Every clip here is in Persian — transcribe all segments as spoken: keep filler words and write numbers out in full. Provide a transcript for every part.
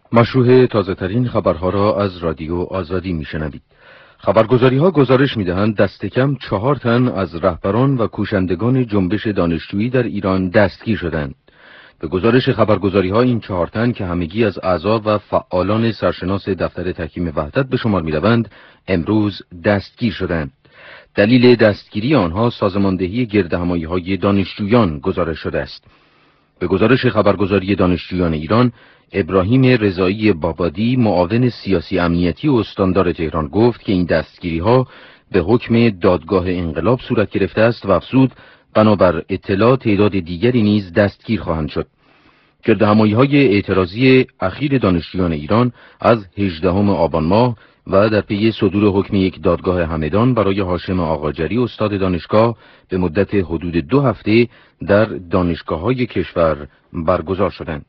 مشروع تازه‌ترین خبرها را از رادیو آزادی میشنوید. خبرگزاری‌ها گزارش می‌دهند دست کم چهار تن از رهبران و کوشندگان جنبش دانشجویی در ایران دستگیر شدند. به گزارش خبرگزاری‌ها این چهار تن که همگی از اعضا و فعالان سرشناس دفتر تحکیم وحدت به شمار می‌روند، امروز دستگیر شدند. دلیل دستگیری آنها سازماندهی گردهمایی‌های دانشجویان گزارش شده است. به گزارش خبرگزاری دانشجویان ایران، ابراهیم رضایی بابادی، معاون سیاسی امنیتی و استاندار تهران، گفت که این دستگیری‌ها به حکم دادگاه انقلاب صورت گرفته است و افزود بنابر اطلاع تعداد دیگری نیز دستگیر خواهند شد. گردهمایی‌های اعتراضی اخیر دانشجویان ایران از هجدهم آبان ماه و در پی صدور حکم یک دادگاه همدان برای هاشم آقاجری استاد دانشگاه به مدت حدود دو هفته در دانشگاه‌های کشور برگزار شدند.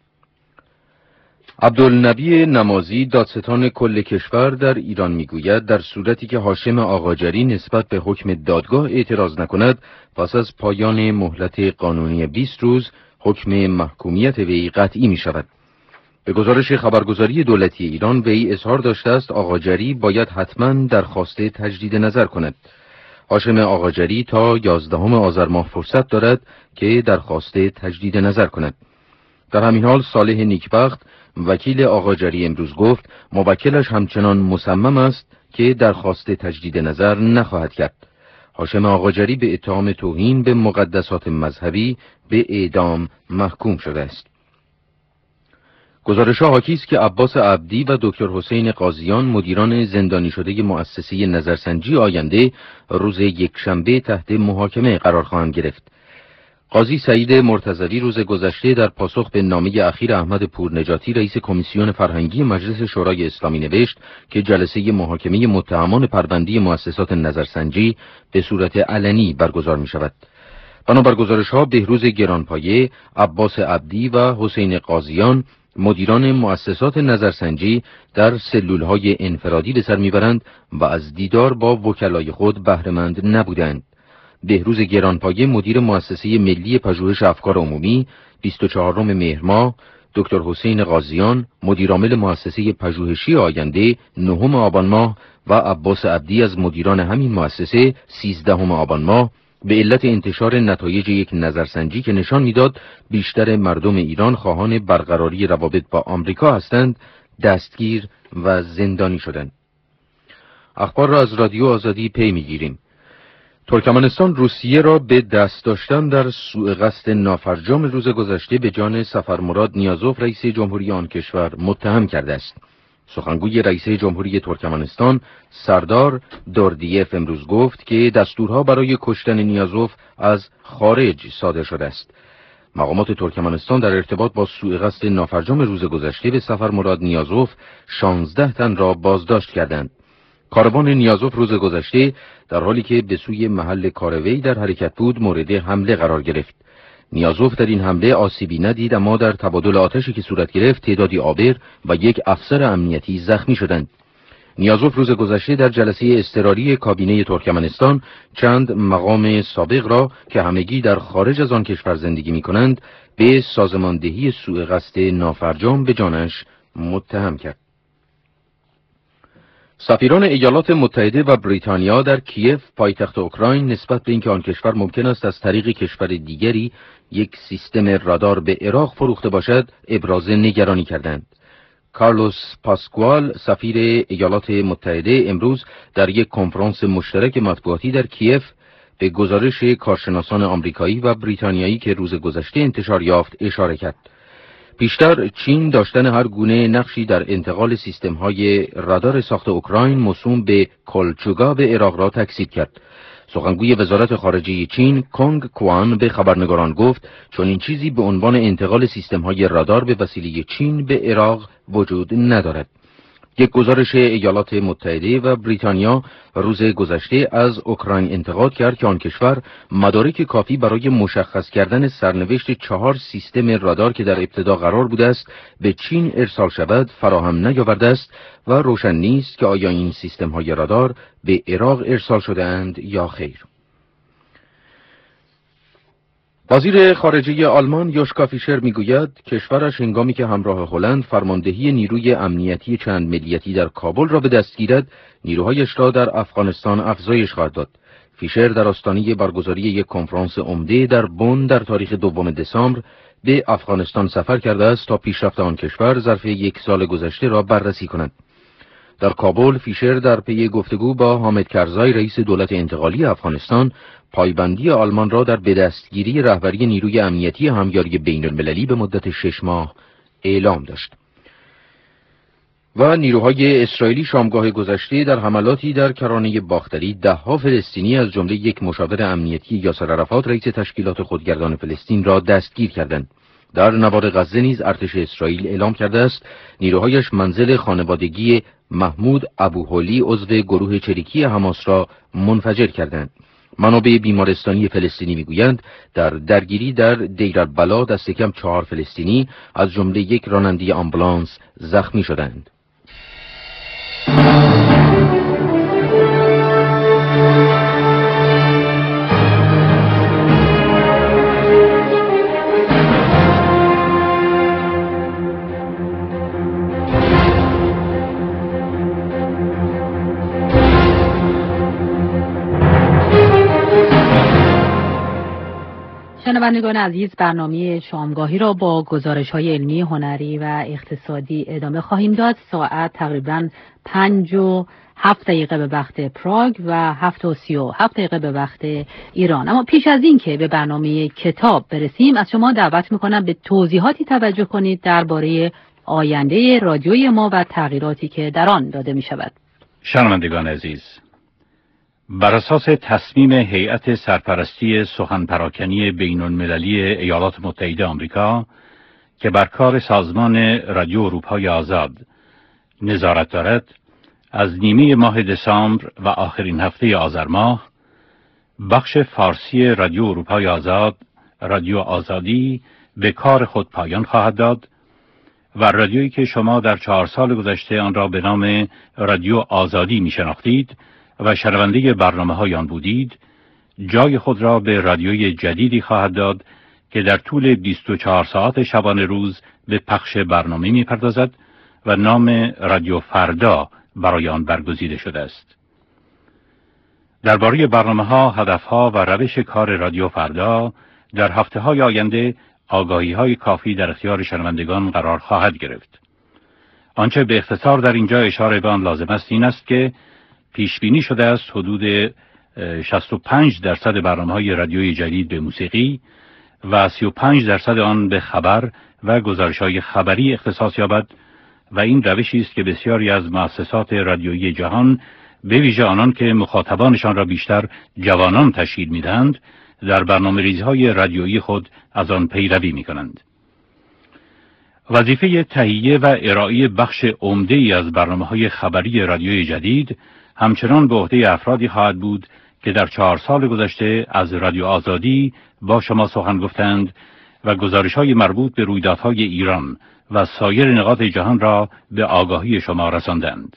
عبدالنبی نمازی، دادستان کل کشور در ایران، میگوید در صورتی که هاشم آقاجری نسبت به حکم دادگاه اعتراض نکند، پس از پایان مهلت قانونی بیست روز حکم محکومیت وی قطعی می شود. به گزارش خبرگزاری دولتی ایران، وی اظهار داشته است آقاجری باید حتما درخواست تجدید نظر کند. هاشم آقاجری تا یازدهم آذر ماه فرصت دارد که درخواست تجدید نظر کند. در همین حال صالح نیکبخت، وکیل آقاجری، امروز گفت موکلش همچنان مصمم است که درخواست تجدید نظر نخواهد کرد. هاشم آقاجری به اتهام توهین به مقدسات مذهبی به اعدام محکوم شده است. گزارش‌ها حاکی است که عباس عبدی و دکتر حسین قاضیان، مدیران زندانی شده مؤسسه نظرسنجی آینده، روز یکشنبه تحت محاکمه قرار خواهند گرفت. قاضی سعید مرتضوی روز گذشته در پاسخ به نامه اخیر احمد پورنجاتی، رئیس کمیسیون فرهنگی مجلس شورای اسلامی، نوشت که جلسه محاکمه متهمان پروندی مؤسسات نظرسنجی به صورت علنی برگزار می شود. بنابر گزارش‌ها بهروز گرانپایه، عباس عبدی و حسین قاضیان، مدیران مؤسسات نظرسنجی، در سلول‌های انفرادی به سر میبرند و از دیدار با وکلای خود بهره‌مند نبودند. بهروز گرانپایه، مدیر مؤسسه ملی پژوهش افکار عمومی، بیست و چهارم مهر ماه، دکتر حسین قاضیان، مدیرعامل مؤسسه پژوهشی آینده، نهم آبان ماه و عباس عبدی از مدیران همین مؤسسه، سیزدهم آبان ماه، به علت انتشار نتایج یک نظرسنجی که نشان میداد بیشتر مردم ایران خواهان برقراری روابط با آمریکا هستند، دستگیر و زندانی شدند. اخبار را از رادیو آزادی پی میگیریم. ترکمنستان روسیه را به دست داشتن در سوء قصد نافرجام روز گذشته به جان سفرمراد نیازوف، رئیس جمهوری آن کشور، متهم کرده است. سخنگوی رئیس جمهوری ترکمنستان سردار دوردیف امروز گفت که دستورها برای کشتن نیازوف از خارج صادر شده است. مقامات ترکمنستان در ارتباط با سوء قصد نافرجام روز گذشته به سفرمراد نیازوف شانزده تن را بازداشت کردند. کاروان نیازوف روز گذشته در حالی که به سوی محل کار وی در حرکت بود مورد حمله قرار گرفت. نیازوف در این حمله آسیبی ندید، اما در تبادل آتشی که صورت گرفت تعدادی آبر و یک افسر امنیتی زخمی شدند. نیازوف روز گذشته در جلسه اضطراری کابینه ترکمنستان چند مقام سابق را که همگی در خارج از آن کشور زندگی می کنند به سازماندهی سوء قصد نافرجام به جانش متهم کرد. سفیران ایالات متحده و بریتانیا در کیف، پایتخت اوکراین، نسبت به اینکه آن کشور ممکن است از طریق کشور دیگری یک سیستم رادار به عراق فروخته باشد، ابراز نگرانی کردند. کارلوس پاسکوال، سفیر ایالات متحده، امروز در یک کنفرانس مشترک مطبوعاتی در کیف به گزارش کارشناسان آمریکایی و بریتانیایی که روز گذشته انتشار یافت اشاره کرد. پیشتر چین داشتن هر گونه نقشی در انتقال سیستم‌های رادار ساخت اوکراین موسوم به کلچوگا به عراق را تکذیب کرد. سخنگوی وزارت خارجه چین کنگ کوان به خبرنگاران گفت چون این چیزی به عنوان انتقال سیستم‌های رادار به وسیله چین به عراق وجود ندارد. یک گزارش ایالات متحده و بریتانیا روز گذشته از اوکراین انتقاد کرد که آن کشور مدارک کافی برای مشخص کردن سرنوشت چهار سیستم رادار که در ابتدا قرار بوده است به چین ارسال شود فراهم نیاورده است و روشن نیست که آیا این سیستم‌های رادار به عراق ارسال شده اند یا خیر. وزیر خارجه آلمان یوشکا فیشر میگوید کشورش هنگامی که همراه هلند فرماندهی نیروی امنیتی چند ملیتی در کابل را به دست گیرد، نیروهایش را در افغانستان افزایش خواهد داد. فیشر در آستانه برگزاری یک کنفرانس عمده در بن در تاریخ دوم دسامبر به افغانستان سفر کرده است تا پیشرفت آن کشور ظرف یک سال گذشته را بررسی کند. در کابل فیشر در پی گفتگو با حامد کرزای رئیس دولت انتقالی افغانستان پایبندی آلمان را در بدستگیری رهبری نیروی امنیتی همیاری بین المللی به مدت شش ماه اعلام داشت. و نیروهای اسرائیلی شامگاه گذشته در حملاتی در کرانه باختری ده‌ها فلسطینی از جمله یک مشاور امنیتی یاسر عرفات رئیس تشکیلات خودگردان فلسطین را دستگیر کردند. در نوار غزه نیز ارتش اسرائیل اعلام کرده است نیروهایش منزل خانوادگی محمود ابوهولی عضو گروه چریکی حماس را منفجر کردند. منابع بیمارستانی فلسطینی میگویند در درگیری در دیر البلا دست کم چهار فلسطینی از جمله یک راننده آمبولانس زخمی شدند. شنوندگان عزیز، برنامه شامگاهی را با گزارش‌های علمی، هنری و اقتصادی ادامه خواهیم داد. ساعت تقریباً پنج و هفت دقیقه به وقت پراگ و هفت و سی و هفت دقیقه به وقت ایران. اما پیش از این که به برنامه کتاب برسیم، از شما دعوت می‌کنم به توضیحاتی توجه کنید درباره آینده رادیوی ما و تغییراتی که در آن داده می‌شود. شنوندگان عزیز، بر اساس تصمیم هیئت سرپرستی سخن پراکنی بین المللی ایالات متحده آمریکا که بر کار سازمان رادیو اروپای آزاد نظارت دارد، از نیمه ماه دسامبر و آخرین هفته آذر ماه بخش فارسی رادیو اروپای آزاد، رادیو آزادی، به کار خود پایان خواهد داد و رادیویی که شما در چهار سال گذشته آن را به نام رادیو آزادی می شناختید و شنونده برنامه‌های آن بودید، جای خود را به رادیوی جدیدی خواهد داد که در طول بیست و چهار ساعت شبانه روز به پخش برنامه می‌پردازد و نام رادیو فردا برای آن برگزیده شده است. درباره برنامه‌ها، هدف‌ها و روش کار رادیو فردا در هفته‌های آینده آگاهی‌های کافی در اختیار شنوندگان قرار خواهد گرفت. آنچه به اختصار در اینجا اشاره به آن لازم است این است که پیش بینی شده است حدود شصت و پنج درصد برنامه‌های رادیویی جدید به موسیقی و سی و پنج درصد آن به خبر و گزارش‌های خبری اختصاص یابد و این روشی است که بسیاری از مؤسسات رادیویی جهان، به ویژه آنان که مخاطبانشان را بیشتر جوانان تشکیل می‌دهند، در برنامه‌ریزی‌های رادیویی خود از آن پیروی می‌کنند. وظیفه تهیه و ارائه بخش عمده‌ای از برنامه‌های خبری رادیویی جدید همچنان به عهده افرادی خواهد بود که در چهار سال گذشته از رادیو آزادی با شما سخن گفتند و گزارش‌های مربوط به رویدادهای ایران و سایر نقاط جهان را به آگاهی شما رساندند.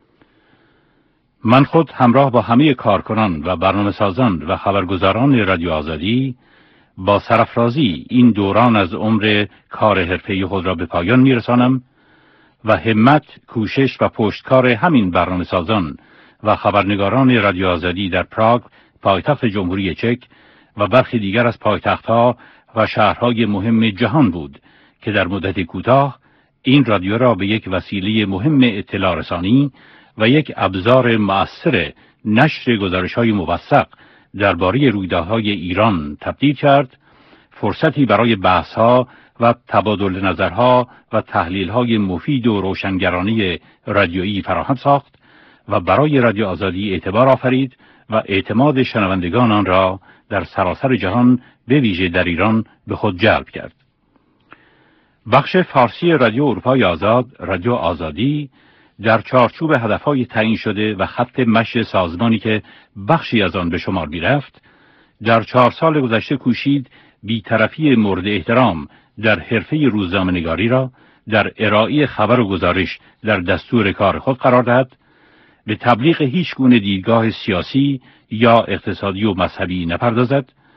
من خود همراه با همه کارکنان و برنامه‌سازان و خبرگزاران رادیو آزادی با سرافرازی این دوران از عمر کار حرفه‌ای خود را به پایان می‌رسانم و همت، کوشش و پشتکار همین برنامه‌سازان و خبرنگاران رادیو آزادی در پراگ، پایتخت جمهوری چک و برخی دیگر از پایتخت‌ها و شهرهای مهم جهان بود که در مدت کوتاه این رادیو را به یک وسیله مهم اطلاع رسانی و یک ابزار مؤثر نشر گزارش‌های موثق درباره رویدادهای ایران تبدیل کرد، فرصتی برای بحث‌ها و تبادل نظرها و تحلیل‌های مفید و روشنگرانه رادیویی فراهم ساخت و برای رادیو آزادی اعتبار آفرید و اعتماد شنوندگان آن را در سراسر جهان به ویژه در ایران به خود جلب کرد. بخش فارسی رادیو اروپای آزاد، رادیو آزادی، در چارچوب هدفهای تعیین شده و خط مشی سازمانی که بخشی از آن به شمار می‌رفت، در چهار سال گذشته کوشید بی‌طرفی مورد احترام در حرفه روزنامه‌نگاری را در ارائه خبر و گزارش در دستور کار خود قرار دهد، به تبلیغ هیچ گونه دیدگاه سیاسی یا اقتصادی و مذهبی نپردازد،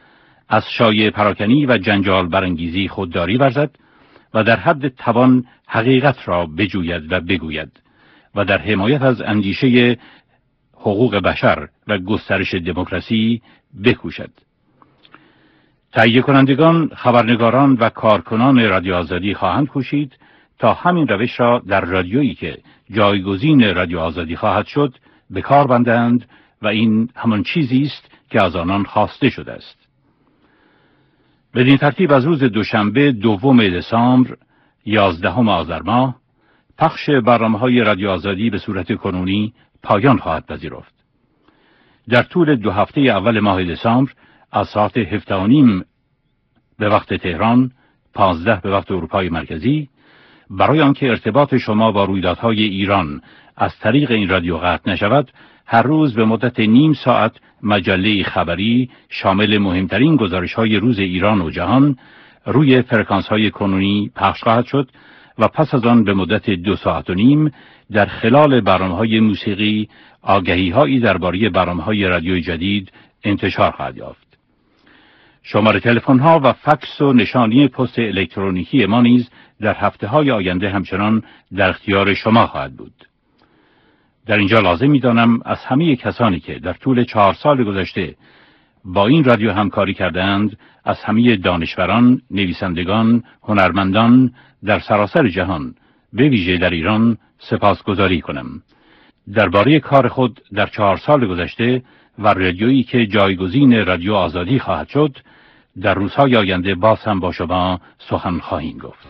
از شایعه پراکنی و جنجال برانگیزی خودداری ورزد و در حد توان حقیقت را بجوید و بگوید و در حمایت از اندیشه حقوق بشر و گسترش دموکراسی بکوشد. تهیه کنندگان، خبرنگاران و کارکنان رادیو آزادی خواهند کوشید تا همین روش را در رادیویی که جایگزین رادیو آزادی خواهد شد به کار بندند و این همان چیزی است که از آنان خواسته شده است. بدین ترتیب از روز دوشنبه دوم دسامبر یازدهم آذر ماه پخش برنامه‌های رادیو آزادی به صورت کنونی پایان خواهد پذیرفت. در طول دو هفته اول ماه دسامبر از ساعت هفده و نیم به وقت تهران، پانزده به وقت اروپای مرکزی، برای آنکه ارتباط شما با رویدادهای ایران از طریق این رادیو قطع نشود، هر روز به مدت نیم ساعت مجله خبری شامل مهمترین گزارش‌های روز ایران و جهان روی فرکانس‌های کنونی پخش خواهد شد و پس از آن به مدت دو ساعت و نیم در خلال برنامه‌های موسیقی آگهی‌هایی درباره برنامه‌های رادیوی جدید انتشار خواهد یافت. شماره تلفن‌ها و فکس و نشانی پست الکترونیکی ما نیز در هفته‌های آینده همچنان در اختیار شما خواهد بود. در اینجا لازم می‌دانم از همه کسانی که در طول چهار سال گذشته با این رادیو همکاری کردند، از همه دانشوران، نویسندگان، هنرمندان در سراسر جهان، به ویژه در ایران، سپاسگزاری کنم. درباره کار خود در چهار سال گذشته و رادیویی که جایگزین رادیو آزادی خواهد شد، در روزهای آینده باز هم با شما سخن خواهیم گفت.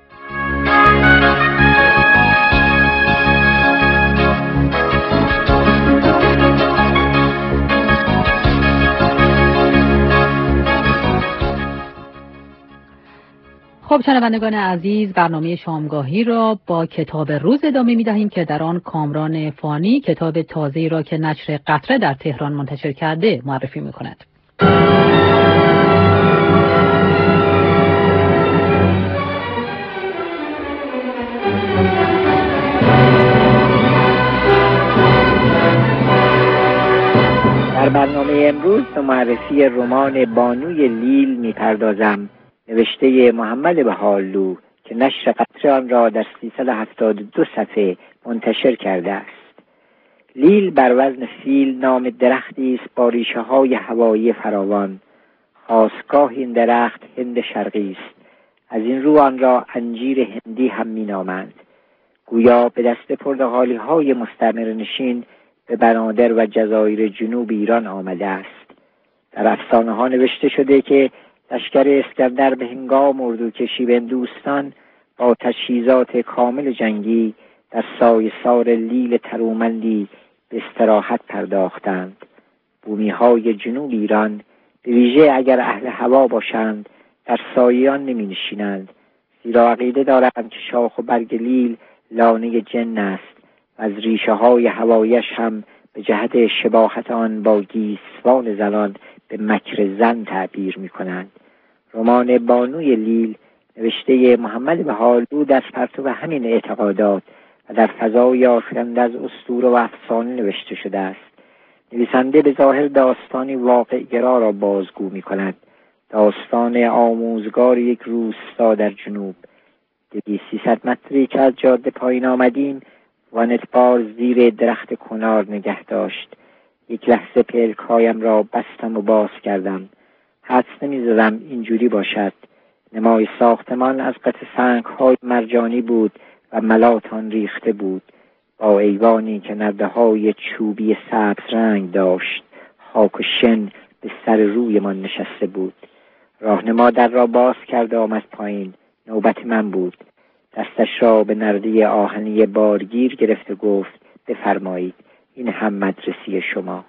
خب شنوندگان عزیز، برنامه شامگاهی را با کتاب روز ادامه می دهیم که در آن کامران فانی کتاب تازه‌ای را که نشر قطره در تهران منتشر کرده معرفی می کند. در برنامه امروز به معرفی رمان بانوی لیل می پردازم، نوشته محمد بهاءاللو که نشر قطره آن را در سیصد و هفتاد و دو صفحه منتشر کرده است. لیل بر وزن فیل نام درختی است با ریشه های هوایی فراوان. خاستگاه این درخت هند شرقی است. از این رو آن را انجیر هندی هم می نامند. گویا به دست پرتغالی های مستعمره نشین به بنادر و جزایر جنوب ایران آمده است. در افسانه ها نوشته شده که لشکر اسکندر به هنگام اردوکشی به هندوستان با تجهیزات کامل جنگی در سایه‌سار لیل ترومندی به استراحت پرداختند. بومی‌های جنوب ایران به ویژه اگر اهل هوا باشند در سایه آن نمی نشینند، زیرا عقیده دارند که شاخ و برگ لیل لانه جن است و از ریشه های هوایش هم به جهت شباهت آن با گیسوان زنان به مکر زن تعبیر می کنند. رمان بانوی لیل نوشته محمد بهاءاللو در پرتو همین اعتقادات و در فضای آفکنده از اسطوره و افسانه نوشته شده است. نویسنده به ظاهر داستانی واقع گرا را بازگو می کند. داستان آموزگار یک روستا در جنوب. دویست سیصد متری که از جاده پایین آمدیم، وانت بار زیر درخت کنار نگه داشت. یک لحظه پلکایم را بستم و باز کردم. حدس نمی زدم اینجوری باشد. نمای ساختمان از قطع سنگ‌های مرجانی بود و ملاتان ریخته بود، با ایوانی که نرده‌های چوبی سبز رنگ داشت. خاک و شن به سر روی من نشسته بود. راهنما در را باز کرد و آمد پایین. نوبت من بود. دستش را به نرده آهنی بارگیر گرفت و گفت بفرمایید، این هم مدرسی شما.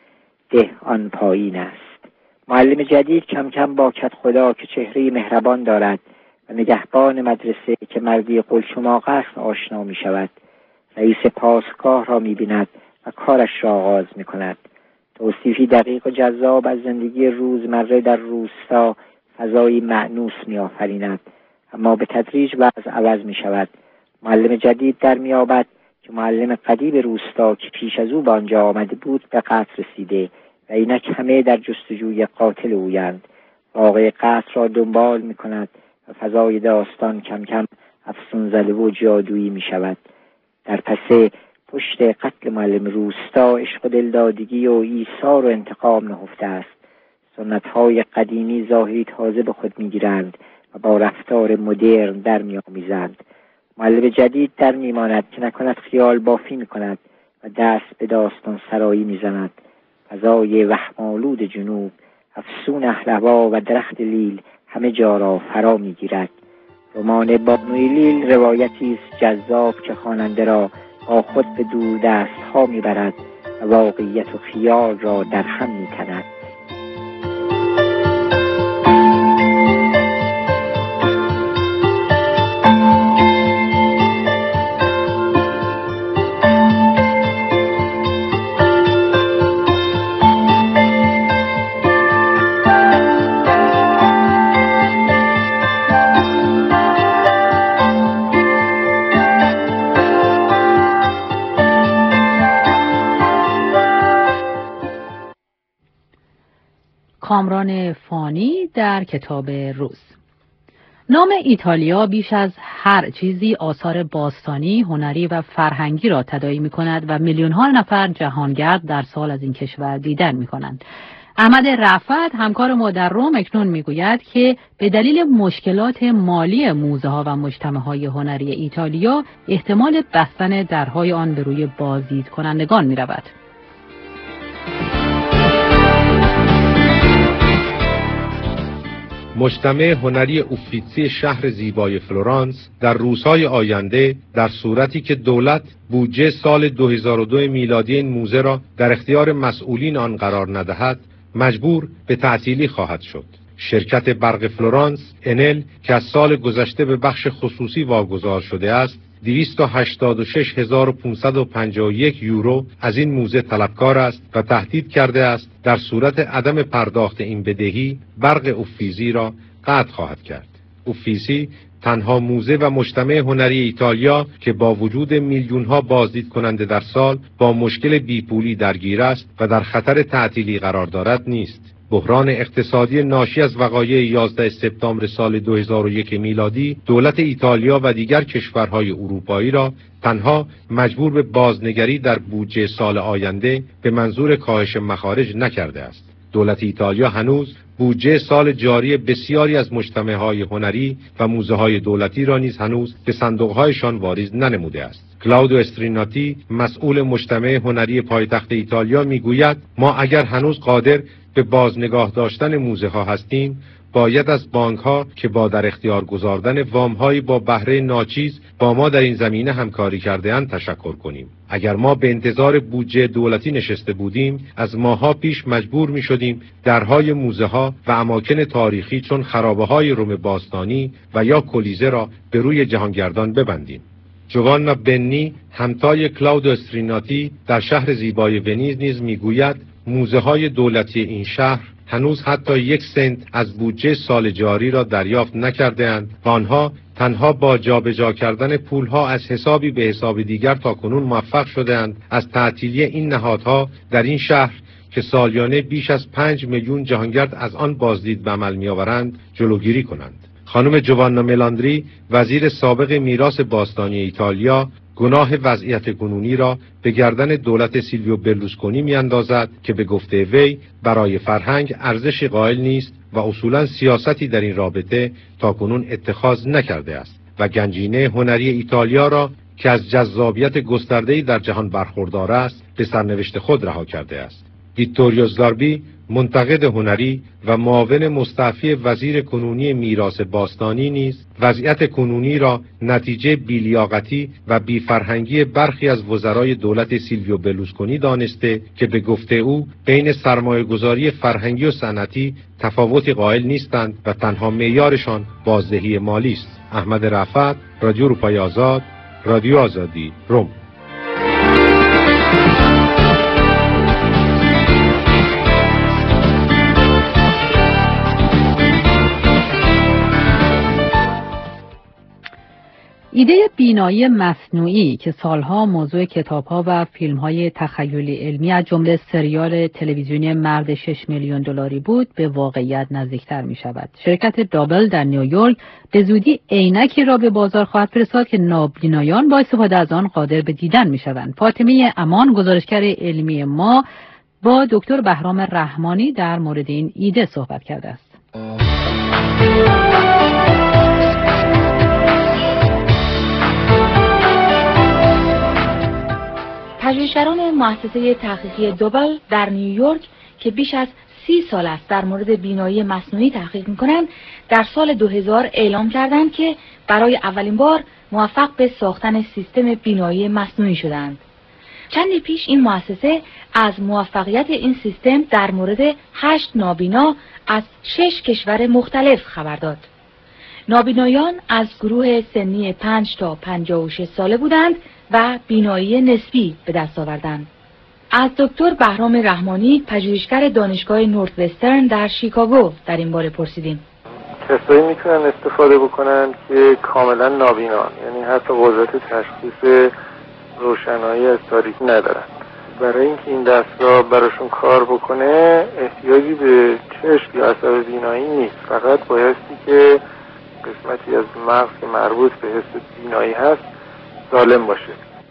ده آن پایین است. معلم جدید کم کم با کت خدا که چهره مهربان دارد و نگهبان مدرسه که مردی قلشماق است آشنا می شود. رئیس پاسگاه را می بیند و کارش را آغاز می کند. توصیفی دقیق و جذاب از زندگی روزمره در روستا فضایی مأنوس می آفریند، اما به تدریج وضع عوض می شود. معلم جدید در می یابد که معلم قدیم روستا که پیش از او به آنجا آمده بود به قتل رسیده و اینک همه در جستجوی قاتل اویند واقع قصر را دنبال می کند و فضای داستان کم کم افسون زده و جادویی می شود. در پس پشت قتل معلم روستا عشق و دلدادگی و ایثار و انتقام نهفته است. سنت‌های قدیمی ظاهری تازه به خود می‌گیرند و با رفتار مدرن در می‌آمیزند. معلم جدید در می‌ماند که نکند خیال بافی می‌کند و دست به داستان سرایی می‌زند. فضای وهم‌آلود جنوب، افسون اهل‌هوا و درخت لیل همه جا را فرا می‌گیرد. رمان بانوی لیل روایتی است جذاب که خواننده را با خود به دور دست‌ها می‌برد و واقعیت و خیال را در هم می‌تند. کامران فانی در کتاب روز. نام ایتالیا بیش از هر چیزی آثار باستانی، هنری و فرهنگی را تداعی می کند و میلیون ها نفر جهانگرد در سال از این کشور دیدن می کنند. احمد رفعت همکار ما در روم اکنون می گوید که به دلیل مشکلات مالی موزه ها و مجتمع های هنری ایتالیا احتمال بستن درهای آن به روی بازدید کنندگان می رود. مجتمع هنری اوفیتسی شهر زیبای فلورانس در روزهای آینده در صورتی که دولت بودجه سال دو هزار و دو میلادی این موزه را در اختیار مسئولین آن قرار ندهد مجبور به تعطیلی خواهد شد. شرکت برق فلورانس انل که از سال گذشته به بخش خصوصی واگذار شده است دویست و هشتاد و شش هزار و پانصد و پنجاه و یک یورو از این موزه طلبکار است و تهدید کرده است در صورت عدم پرداخت این بدهی برق اوفیزی را قطع خواهد کرد. اوفیزی تنها موزه و مجتمع هنری ایتالیا که با وجود میلیون ها بازدید کننده در سال با مشکل بیپولی درگیر است و در خطر تعطیلی قرار دارد نیست. بحران اقتصادی ناشی از وقایع یازده سپتامبر سال دو هزار و یک میلادی دولت ایتالیا و دیگر کشورهای اروپایی را تنها مجبور به بازنگری در بودجه سال آینده به منظور کاهش مخارج نکرده است. دولت ایتالیا هنوز بودجه سال جاری بسیاری از مجتمع‌های هنری و موزه‌های دولتی را نیز هنوز به صندوق‌هایشان واریز ننموده است. کلاودو استریناتی مسئول مجتمع هنری پایتخت ایتالیا میگوید ما اگر هنوز قادر به بازنگاه داشتن موزه ها هستیم باید از بانک ها که با در اختیار گذاردن وام های با بهره ناچیز با ما در این زمینه همکاری کرده اند تشکر کنیم. اگر ما به انتظار بودجه دولتی نشسته بودیم از ماها پیش مجبور می شدیم درهای موزه ها و اماکن تاریخی چون خرابه های روم باستانی و یا کلیزه را به روی جهانگردان ببندیم. جوانا بنی همتای کلاودو استریناتی در شهر زیبای ونیز نیز میگوید موزه های دولتی این شهر هنوز حتی یک سنت از بودجه سال جاری را دریافت نکرده‌اند و آنها تنها با جابجا کردن پولها از حسابی به حساب دیگر تاکنون موفق شده‌اند از تعطیلی این نهادها در این شهر که سالیانه بیش از پنج میلیون جهانگرد از آن بازدید به عمل می‌آورند جلوگیری کنند. خانم جوانا ملاندری وزیر سابق میراث باستانی ایتالیا گناه وضعیت کنونی را به گردن دولت سیلویو برلوسکونی میاندازد که به گفته وی برای فرهنگ ارزش قائل نیست و اصولا سیاستی در این رابطه تاکنون اتخاذ نکرده است و گنجینه هنری ایتالیا را که از جذابیت گسترده‌ای در جهان برخوردار است به سرنوشت خود رها کرده است. ویتوریو زاربی منتقد هنری و معاون مستعفی وزیر کنونی میراث باستانی نیز وضعیت کنونی را نتیجه بی‌لیاقتی و بی‌فرهنگی برخی از وزرای دولت سیلویو برلوسکونی دانسته که به گفته او بین سرمایه‌گذاری فرهنگی و صنعتی تفاوتی قائل نیستند و تنها معیارشان بازدهی مالی است. احمد رفعت، رادیو اروپای آزاد، رادیو آزادی، روم. ایده بینایی مصنوعی که سالها موضوع کتاب‌ها و فیلم‌های تخیلی علمی از جمله سریال تلویزیونی مرد شش میلیون دلاری بود به واقعیت نزدیکتر می‌شود. شرکت دابل در نیویورک به زودی عینکی را به بازار خواهد فرستاد که نابینایان با استفاده از آن قادر به دیدن می‌شوند. فاطمه امان گزارشگر علمی ما با دکتر بهرام رحمانی در مورد این ایده صحبت کرده است. پژوهشگران مؤسسه تحقیقی دوبل در نیویورک که بیش از سی سال است در مورد بینایی مصنوعی تحقیق می‌کنند، در سال دو هزار اعلام کردند که برای اولین بار موفق به ساختن سیستم بینایی مصنوعی شدند. چندی پیش این مؤسسه از موفقیت این سیستم در مورد هشت نابینا از شش کشور مختلف خبر داد. نابینایان از گروه سنی پنج تا پنجاه و شش ساله بودند و بینایی نسبی به دست آوردند. از دکتر بهرام رحمانی پژوهشگر دانشگاه نورت وسترن در شیکاگو در این باره پرسیدیم. کسایی میتونن استفاده بکنن که کاملا نابینان، یعنی حتی قدرت تشخیص روشنایی از تاریکی ندارن. برای اینکه این دستگاه براشون کار بکنه احتیاجی به چشم یا عصب بینایی نیست، فقط بایستی که قسمتی از مغز که مربوط به حس بینایی هست سالم باشه.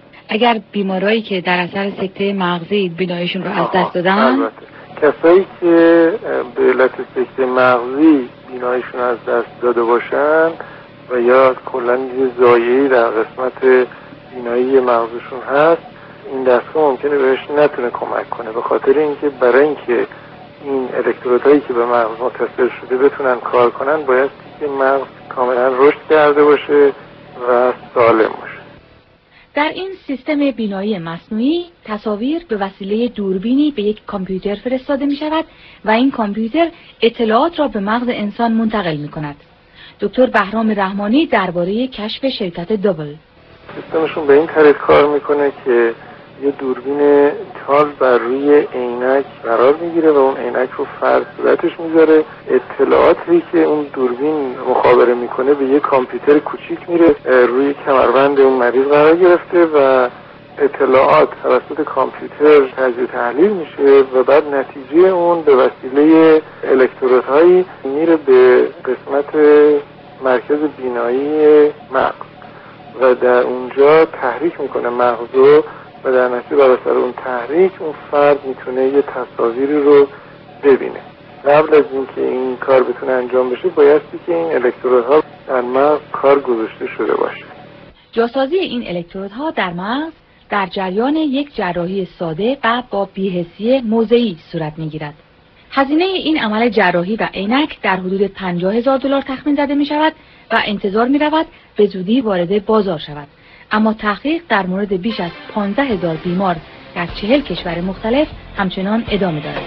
اگر بیمارایی که در اثر سکته مغزی بیناییشون رو از دست دادن، البته کسایی که به علت سکته مغزی بیناییشون از دست داده باشن و یا کلا یه زایعه‌ای در قسمت بینایی مغزشون هست، این دستگاه ممکنه بهش نتونه کمک کنه، به خاطر اینکه برای اینکه این الکترودهایی که به مغز متصل شده بتونن کار کنن بایستی که مغز کاملا رشد کرده باشه و سالم باشه. در این سیستم بینایی مصنوعی تصاویر به وسیله دوربینی به یک کامپیوتر فرستاده می شود و این کامپیوتر اطلاعات را به مغز انسان منتقل می کند. دکتر بهرام رحمانی درباره کشف شرکت دابل. سیستمشون به این طریق کار میکنه که یه دوربین تاز بر روی عینک قرار میگیره و اون عینک رو فرد صورتش میذاره. اطلاعاتی که اون دوربین مخابره میکنه به یه کامپیوتر کوچیک میره روی کمربند اون مریض قرار گرفته و اطلاعات توسط کامپیوتر تجزیه تحلیل میشه و بعد نتیجه اون به وسیله الکترودهایی میره به قسمت مرکز بینایی مغز و در اونجا تحریک میکنه مغزو و در نتیجه بر اثر اون تحریک اون فرد میتونه یه تصاویری رو ببینه. قبل از اینکه این کار بتونه انجام بشه بایستی که این الکترودها در مغز کار گذاشته شده باشه. جاسازی این الکترودها در مغز در جریان یک جراحی ساده و با بی‌حسی موضعی صورت میگیرد. هزینه این عمل جراحی و عینک در حدود پنجاه هزار دلار تخمین زده می شود و انتظار می رود به زودی وارد بازار شود. اما تحقیق در مورد بیش از پانزده هزار بیمار در چهل کشور مختلف همچنان ادامه دارد.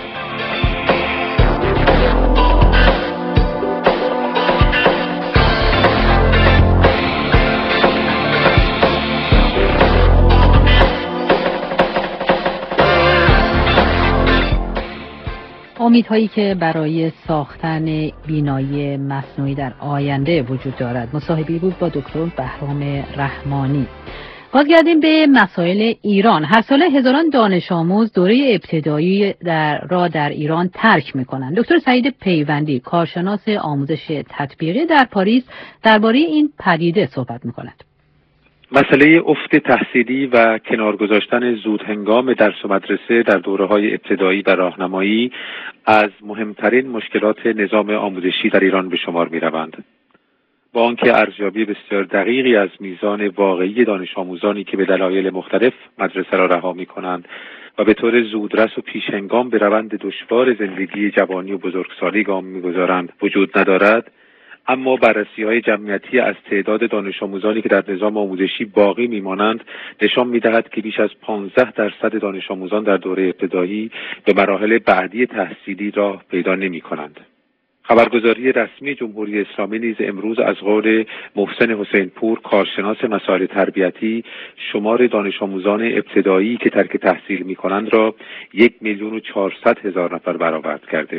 امیدهایی که برای ساختن بینایی مصنوعی در آینده وجود دارد. مصاحبه‌ای بود با دکتر بهرام رحمانی. بازگردیم به مسائل ایران. هر ساله هزاران دانش آموز دوره ابتدایی در را در ایران ترک می‌کنند. دکتر سعید پیوندی، کارشناس آموزش تطبیقی در پاریس، درباره این پدیده صحبت می‌کند. مسئله افت تحصیلی و کنار گذاشتن زود هنگام درس و مدرسه در دوره‌های ابتدایی و راهنمایی از مهمترین مشکلات نظام آموزشی در ایران به شمار می‌روند. با آنکه ارزیابی بسیار دقیقی از میزان واقعی دانش آموزانی که به دلایل مختلف مدرسه را رها می‌کنند و به طور زودرس و پیش هنگام به روند دشوار زندگی جوانی و بزرگسالی گام می‌گذارند وجود ندارد، اما بررسی‌های جمعیتی از تعداد دانش آموزانی که در نظام آموزشی باقی می‌مانند نشان می‌دهد که بیش از پانزده درصد دانش آموزان در دوره ابتدایی به مراحل بعدی تحصیلی راه پیدا نمی‌کنند. خبرگزاری رسمی جمهوری اسلامی نیز امروز از قول محسن حسین پور، کارشناس مسائل تربیتی، شمار دانش آموزان ابتدایی که ترک تحصیل می‌کنند را یک میلیون و چهارصد هزار نفر برآورد کرده.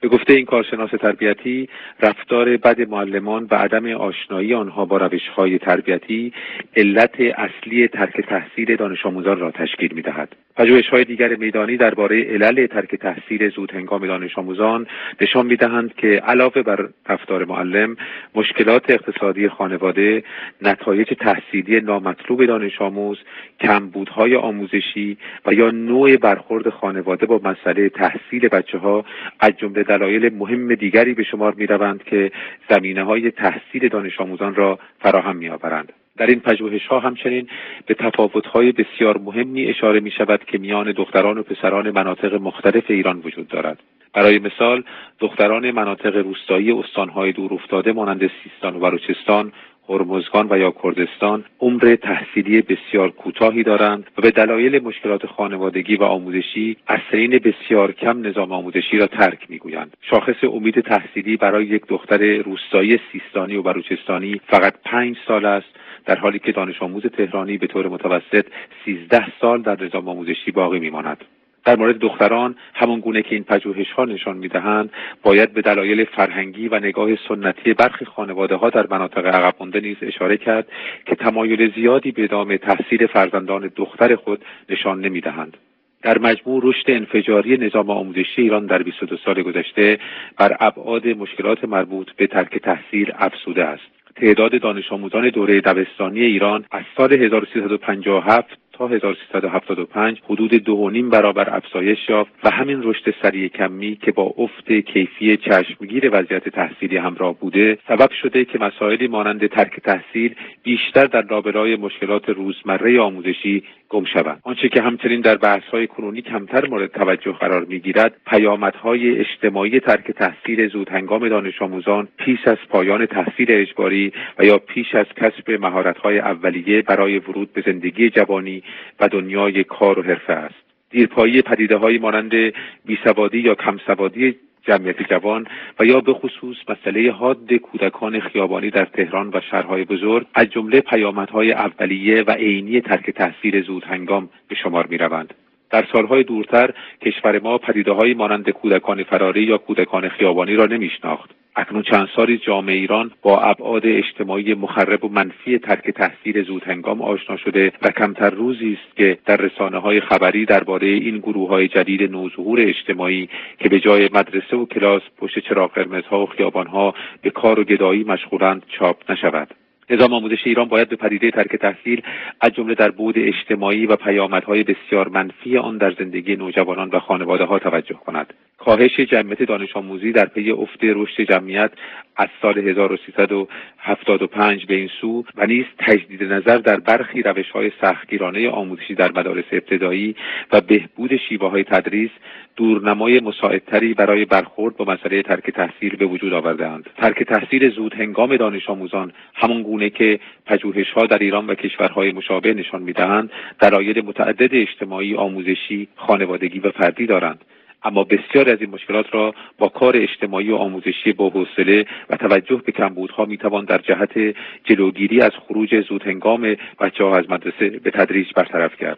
به گفته این کارشناس تربیتی، رفتار بد معلمان و عدم آشنایی آنها با روش‌های تربیتی علت اصلی ترک تحصیل دانش آموزان را تشکیل می‌دهد. پژوهش‌های دیگر میدانی درباره علل ترک تحصیل زود هنگام دانش آموزان نشان می‌دهند که علاوه بر رفتار معلم، مشکلات اقتصادی خانواده، نتایج تحصیلی نامطلوب دانش آموز، کمبودهای آموزشی و یا نوع برخورد خانواده با مسئله تحصیل بچه‌ها از جمله دلایل مهم دیگری به شمار می‌روند که زمینه‌های تحصیل دانش آموزان را فراهم می‌آورند. در این پژوهش‌ها همچنین به تفاوت‌های بسیار مهمی اشاره می‌شود که میان دختران و پسران مناطق مختلف ایران وجود دارد. برای مثال، دختران مناطق روستایی استان‌های دورافتاده مانند سیستان و بلوچستان، هرمزگان و یا کردستان عمر تحصیلی بسیار کوتاهی دارند و به دلایل مشکلات خانوادگی و آموزشی از سنین بسیار کم نظام آموزشی را ترک می‌گویند. شاخص امید تحصیلی برای یک دختر روستایی سیستانی و بلوچستانی فقط پنج سال است، در حالی که دانش آموز تهرانی به طور متوسط سیزده سال در نظام آموزشی باقی می‌ماند. در مورد دختران، همان گونه که این پژوهش‌ها نشان می‌دهند، باید به دلایل فرهنگی و نگاه سنتی برخی خانواده‌ها در مناطق عقب مانده نیز اشاره کرد که تمایل زیادی به ادامه تحصیل فرزندان دختر خود نشان نمی‌دهند. در مجموع رشد انفجاری نظام آموزشی ایران در بیست و دو سال گذشته بر ابعاد مشکلات مربوط به ترک تحصیل افزوده است. تعداد دانش آموزان دوره دبستانی ایران از سال هزار و سیصد و پنجاه و هفت تا هزار و سیصد و هفتاد و پنج حدود دو و نیم برابر افزایش یافت و همین رشد سریع کمی که با افت کیفی چشمگیر وضعیت تحصیلی همراه بوده، سبب شده که مسائلی مانند ترک تحصیل بیشتر در لابلای مشکلات روزمره آموزشی گم شوند. آنچه که همچنین در بحث‌های کنونی کمتر مورد توجه قرار می‌گیرد، پیامدهای اجتماعی ترک تحصیل زود هنگام دانش آموزان پیش از پایان تحصیل اجباری و یا پیش از کسب مهارت‌های اولیه برای ورود به زندگی جوانی و دنیای کار و حرفه است. دیرپایی پدیده‌های مانند بیسوادی یا کمسوادی جمعیت جوان و یا به خصوص مسئله حاد کودکان خیابانی در تهران و شهرهای بزرگ از جمله پیامدهای اولیه و عینی ترک تحصیل زود هنگام به شمار می‌روند. در سالهای دورتر کشور ما پدیده‌هایی مانند کودکان فراری یا کودکان خیابانی را نمی‌شناخت. اکنون چند سالی جامعه ایران با ابعاد اجتماعی مخرب و منفی ترک تحصیل زود هنگام آشنا شده و کمتر روزی است که در رسانه‌های خبری درباره این گروه‌های جدید نوظهور اجتماعی که به جای مدرسه و کلاس پشت چراغ قرمزها و خیابان‌ها به کار و گدایی مشغولند چاپ نشود. نظام آموزش ایران باید به پدیده ترک تحصیل از جمله در بعد اجتماعی و پیامدهای بسیار منفی آن در زندگی نوجوانان و خانواده‌ها توجه کند. کاهش جمعیت دانش آموزی در پی افت رشد جمعیت از سال هزار و سیصد و هفتاد و پنج به این سو و نیز تجدید نظر در برخی روش‌های سختگیرانه آموزشی در مدارس ابتدایی و بهبود شیوه‌های تدریس دورنمای مساعدتری برای برخورد با مسئله ترک تحصیل به وجود آورده‌اند. ترک تحصیل زود هنگام دانش آموزان همان گونه که پژوهش‌ها در ایران و کشورهای مشابه نشان می‌دهند، دلایل متعدد اجتماعی، آموزشی، خانوادگی و فردی دارند. اما بسیار از این مشکلات را با کار اجتماعی و آموزشی با حوصله و توجه به کمبودها میتوان در جهت جلوگیری از خروج زود هنگام بچه‌ها از مدرسه به تدریج برطرف کرد.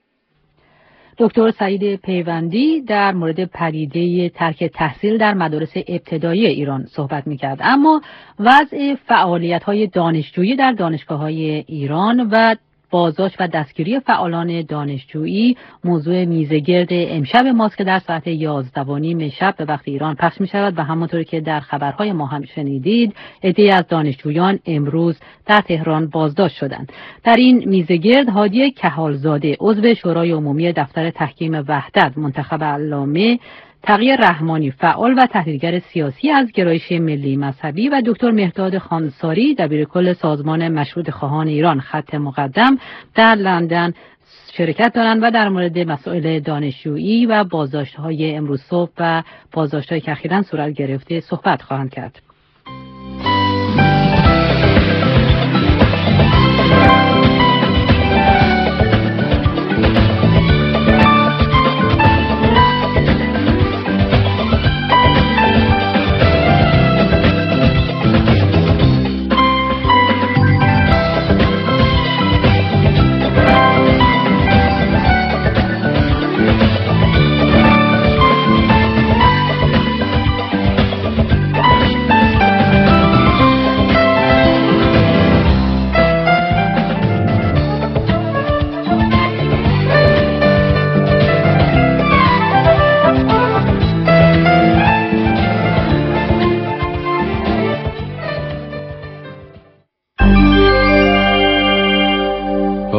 دکتر سعید پیوندی در مورد پدیده ترک تحصیل در مدارس ابتدایی ایران صحبت می‌کرد. اما وضع فعالیت‌های دانشجویی در دانشگاه‌های ایران و بازداشت و دستگیری فعالان دانشجویی موضوع میزگرد امشب ماست که در ساعت یازده و نیم شب به وقت ایران پخش می شود و همونطوری که در خبرهای ما هم شنیدید، عده‌ای از دانشجویان امروز در تهران بازداشت شدند. در این میزگرد هادی کهالزاده عضو شورای عمومی دفتر تحکیم وحدت منتخب علامه، تقی رحمانی فعال و تحلیلگر سیاسی از گرایش ملی مذهبی و دکتر مهرداد خانساری دبیرکل سازمان مشروط خواهان ایران خط مقدم در لندن شرکت دارند و در مورد مسائل دانشجویی و بازداشت‌های امروز صبح و بازداشت‌هایی که اخیراً صورت گرفته صحبت خواهند کرد.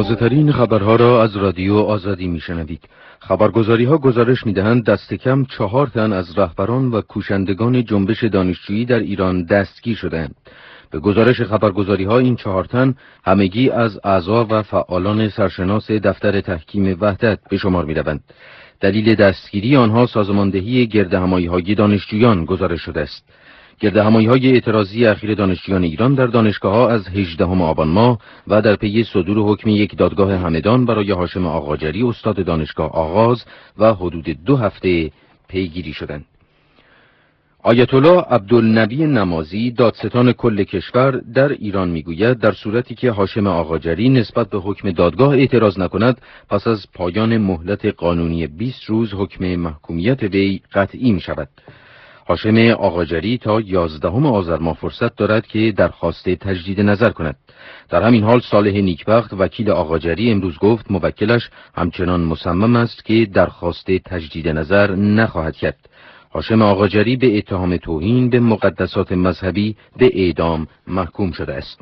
تازه‌ترین خبرها را از رادیو آزادی میشنوید. خبرگزاری‌ها گزارش می‌دهند دست کم چهار تن از رهبران و کوشندگان جنبش دانشجویی در ایران دستگیر شدند. به گزارش خبرگزاری‌ها این چهار تن همگی از اعضا و فعالان سرشناس دفتر تحکیم وحدت به شمار می‌روند. دلیل دستگیری آنها سازماندهی گردهمایی‌های دانشجویان گزارش شده است. گردهمایی‌های اعتراضی اخیر دانشجویان ایران در دانشگاه‌ها از هجدهم آبان ماه و در پی صدور حکم یک دادگاه همدان برای هاشم آقاجری استاد دانشگاه آغاز و حدود دو هفته پیگیری شدند. آیت الله عبدالنبی نمازی دادستان کل کشور در ایران میگوید در صورتی که هاشم آقاجری نسبت به حکم دادگاه اعتراض نکند پس از پایان مهلت قانونی بیست روز حکم محکومیت وی قطعی می شود. هاشم آقاجری تا یازدهم آذر ماه فرصت دارد که درخواست تجدید نظر کند. در همین حال صالح نیکبخت وکیل آقاجری امروز گفت موکلش همچنان مصمم است که درخواست تجدید نظر نخواهد کرد. هاشم آقاجری به اتهام توهین به مقدسات مذهبی به اعدام محکوم شده است.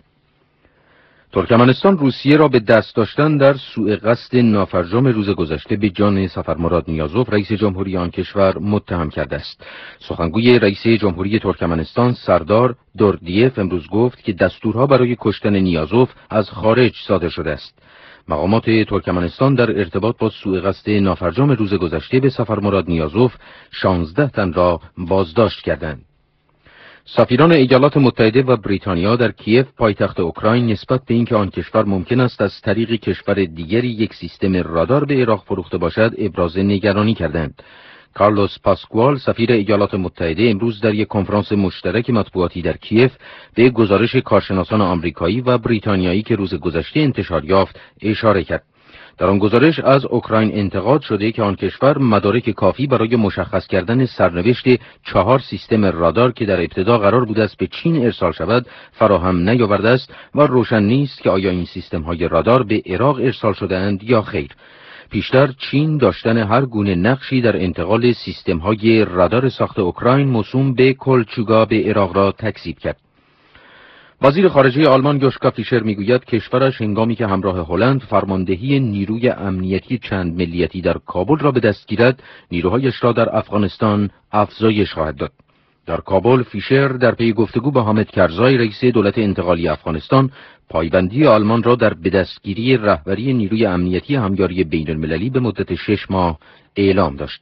ترکمنستان روسیه را به دست داشتن در سوء قصد نافرجام روز گذشته به جان سفرمراد نیازوف رئیس جمهوری آن کشور متهم کرده است. سخنگوی رئیس جمهوری ترکمنستان سردار دوردیف امروز گفت که دستورها برای کشتن نیازوف از خارج صادر شده است. مقامات ترکمنستان در ارتباط با سوء قصد نافرجام روز گذشته به سفرمراد نیازوف شانزده تن را بازداشت کردند. سفیران ایالات متحده و بریتانیا در کیف پایتخت اوکراین نسبت به اینکه آن کشور ممکن است از طریق کشور دیگری یک سیستم رادار به عراق فروخته باشد ابراز نگرانی کردند. کارلوس پاسکوال سفیر ایالات متحده امروز در یک کنفرانس مشترک مطبوعاتی در کیف به گزارش کارشناسان آمریکایی و بریتانیایی که روز گذشته انتشار یافت اشاره کرد. در آن گزارش از اوکراین انتقاد شده که آن کشور مدارک کافی برای مشخص کردن سرنوشت چهار سیستم رادار که در ابتدا قرار بوده است به چین ارسال شود فراهم نیاورده است و روشن نیست که آیا این سیستم‌های رادار به عراق ارسال شده‌اند یا خیر. پیشتر چین داشتن هر گونه نقشی در انتقال سیستم‌های رادار ساخت اوکراین موسوم به کلچوگا به عراق را تکذیب کرد. وزیر خارجه آلمان یوشکا فیشر میگوید کشورش هنگامی که همراه هلند فرماندهی نیروی امنیتی چند ملیتی در کابل را به دست گیرد، نیروهایش را در افغانستان افزایش خواهد داد. در کابل فیشر در پی گفتگو با حامد کرزای رئیس دولت انتقالی افغانستان پایبندی آلمان را در به دستگیری رهبری نیروی امنیتی همیاری بین المللی به مدت شش ماه اعلام داشت.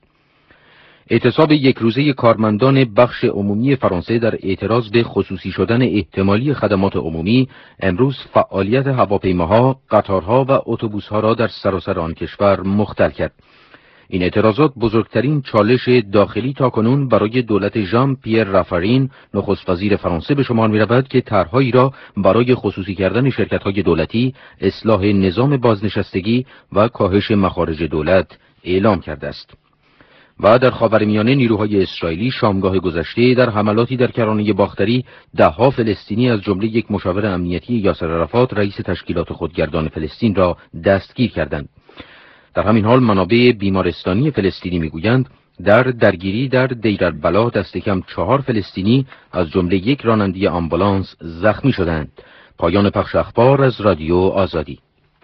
اعتصاب یک روزه کارمندان بخش عمومی فرانسه در اعتراض به خصوصی شدن احتمالی خدمات عمومی امروز فعالیت هواپیماها، قطارها و اتوبوسها را در سراسر آن کشور مختل کرد. این اعتراضات بزرگترین چالش داخلی تاکنون برای دولت ژان پیر رافارین نخست وزیر فرانسه به شمار می‌رود که طرحهایی را برای خصوصی کردن شرکت‌های دولتی، اصلاح نظام بازنشستگی و کاهش مخارج دولت اعلام کرده است. و در خاورمیانه نیروهای اسرائیلی شامگاه گذشته در حملاتی در کرانه باختری ده‌ها فلسطینی از جمله یک مشاور امنیتی یاسر عرفات رئیس تشکیلات خودگردان فلسطین را دستگیر کردند. در همین حال منابع بیمارستانی فلسطینی میگویند در درگیری در دیر البلا دست کم چهار فلسطینی از جمله یک راننده آمبولانس زخمی شدند. پایان پخش اخبار از رادیو آزادی.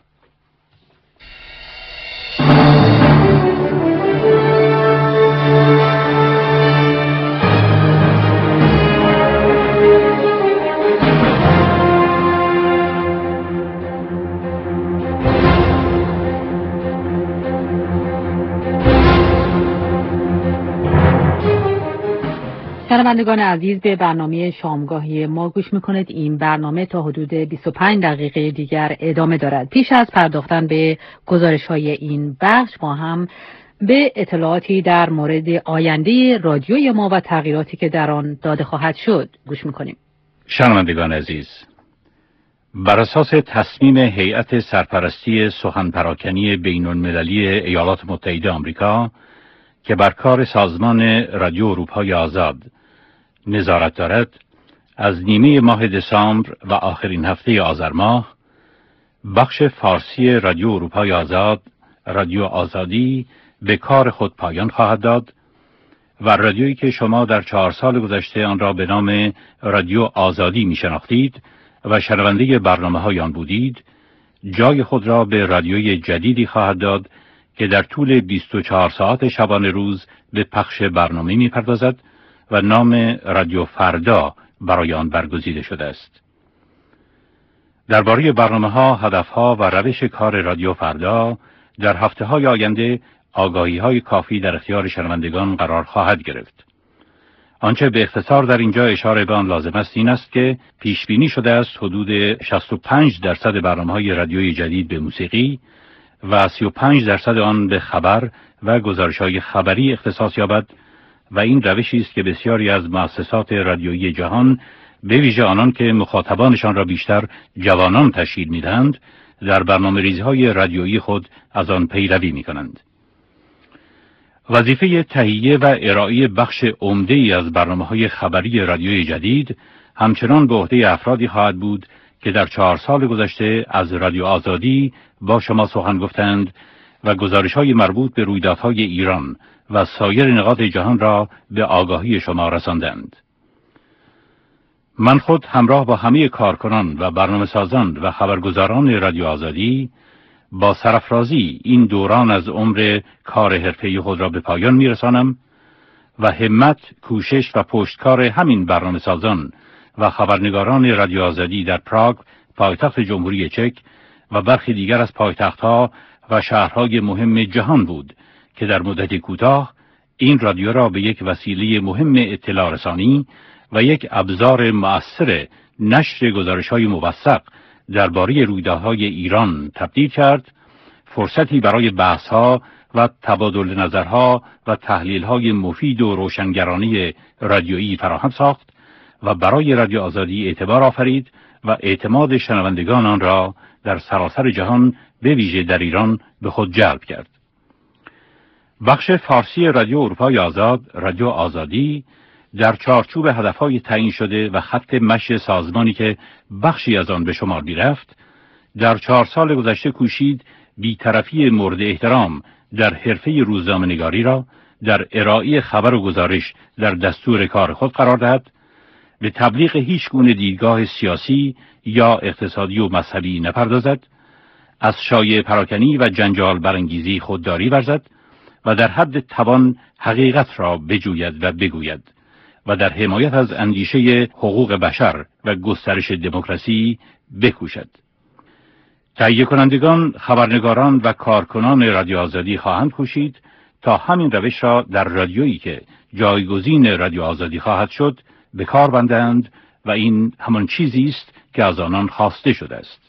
شنوندگان عزیز به برنامه شامگاهی ما گوش میکنید. این برنامه تا حدود بیست و پنج دقیقه دیگر ادامه دارد. پیش از پرداختن به گزارش های این بخش ما هم به اطلاعاتی در مورد آینده رادیوی ما و تغییراتی که در آن داده خواهد شد گوش میکنیم. شنوندگان عزیز، بر اساس تصمیم هیئت سرپرستی سخن پراکنی بین المللی ایالات متحده آمریکا که بر کار سازمان رادیو اروپای آزاد نظارت دارد، از نیمه ماه دسامبر و آخرین هفته آذر ماه بخش فارسی رادیو اروپای آزاد، رادیو آزادی، به کار خود پایان خواهد داد و رادیویی که شما در چهار سال گذشته آن را به نام رادیو آزادی می شناختید و شنونده برنامه های آن بودید، جای خود را به رادیوی جدیدی خواهد داد که در طول بیست و چهار ساعت شبانه روز به پخش برنامه می‌پردازد و نام رادیو فردا برای آن برگزیده شده است. درباره برنامه‌ها، هدف‌ها و روش کار رادیو فردا در هفته‌های آینده آگاهی‌های کافی در اختیار شنوندگان قرار خواهد گرفت. آنچه به اختصار در اینجا اشاره به آن لازم است این است که پیش بینی شده است حدود شصت و پنج درصد برنامه‌های رادیویی جدید به موسیقی و سی و پنج درصد آن به خبر و گزارش‌های خبری اختصاص یابد و این روشی است که بسیاری از مؤسسات رادیویی جهان به ویژه آنان که مخاطبانشان را بیشتر جوانان تشکیل می‌دهند در برنامه‌ریزی‌های رادیویی خود از آن پیروی می‌کنند. وظیفه تهیه و ارائه بخش عمده‌ای از برنامه‌های خبری رادیویی جدید همچنان به عهده افرادی خواهد بود که در چهار سال گذشته از رادیو آزادی با شما سخن گفتند و گزارش‌های مربوط به رویدادهای ایران و سایر نقاط جهان را به آگاهی شما رساندند. من خود همراه با همه کارکنان و برنامه‌سازان و خبرگزاران رادیو آزادی با سرافرازی این دوران از عمر کار حرفه‌ای خود را به پایان می‌رسانم و همت، کوشش و پشتکار همین برنامه‌سازان و خبرنگاران رادیو آزادی در پراگ، پایتخت جمهوری چک و برخی دیگر از پایتخت‌ها و شهرهای مهم جهان بود که در مدت کوتاه این رادیو را به یک وسیله مهم اطلاع رسانی و یک ابزار مؤثر نشر گزارش‌های موثق درباره رویدادهای ایران تبدیل کرد، فرصتی برای بحث‌ها و تبادل نظرها و تحلیل‌های مفید و روشنگرانی رادیویی فراهم ساخت و برای رادیو آزادی اعتبار آفرید و اعتماد شنوندگان آن را در سراسر جهان به ویژه در ایران به خود جلب کرد. بخش فارسی رادیو اروپای آزاد، رادیو آزادی، در چارچوب هدفهای تعیین شده و خط مشی سازمانی که بخشی از آن به شمار می‌رفت، در چهار سال گذشته کوشید بی‌طرفی مورد احترام در حرفه روزنامه‌نگاری را در ارائه خبر و گزارش در دستور کار خود قرار دهد، به تبلیغ هیچ گونه دیدگاه سیاسی یا اقتصادی و مذهبی نپردازد، از شایعه پراکنی و جنجال برانگیزی خودداری ورزد و در حد توان حقیقت را بجوید و بگوید و در حمایت از اندیشه حقوق بشر و گسترش دموکراسی بکوشد. تهیه کنندگان، خبرنگاران و کارکنان رادیو آزادی خواهند کوشید تا همین روش را در رادیویی که جایگزین رادیو آزادی خواهد شد به کار بندند و این همان چیزی است که از آنان خواسته شده است.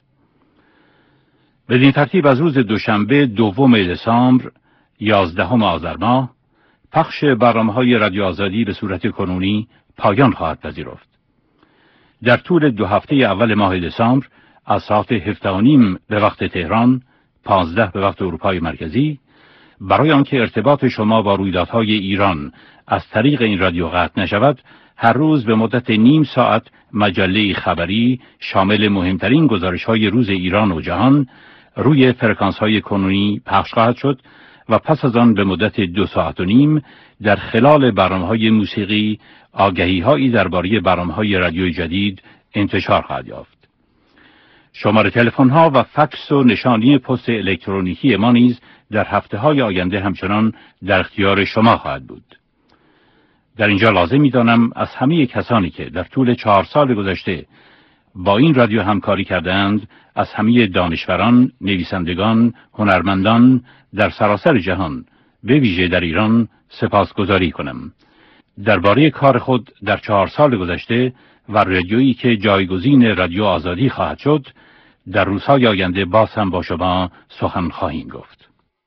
بدین ترتیب از روز دوشنبه دوم دسامبر یازدهم آذر ماه پخش برنامه‌های رادیو آزادی به صورت کنونی پایان خواهد پذیرفت. در طول دو هفته اول ماه دسامبر از ساعت هفده و نیم به وقت تهران، پانزده به وقت اروپای مرکزی، برای آنکه ارتباط شما با رویدادهای ایران از طریق این رادیو قطع نشود، هر روز به مدت نیم ساعت مجله خبری شامل مهمترین گزارش‌های روز ایران و جهان روی فرکانس‌های کنونی پخش خواهد شد و پس از آن به مدت دو ساعت و نیم در خلال برنامه‌های موسیقی آگهی‌هایی درباره برنامه‌های رادیوی جدید انتشار خواهد یافت. شماره تلفن‌ها و فکس و نشانی پست الکترونیکی ما نیز در هفته‌های آینده همچنان در اختیار شما خواهد بود. در اینجا لازم می‌دانم از همه کسانی که در طول چهار سال گذشته با این رادیو همکاری کردند، از همه دانشوران، نویسندگان، هنرمندان در سراسر جهان، به ویژه در ایران، سپاسگزاری کنم. درباره کار خود در چهار سال گذشته و رادیویی که جایگزین رادیو آزادی خواهد شد، در روزهای آینده باز هم با شما سخن خواهیم گفت.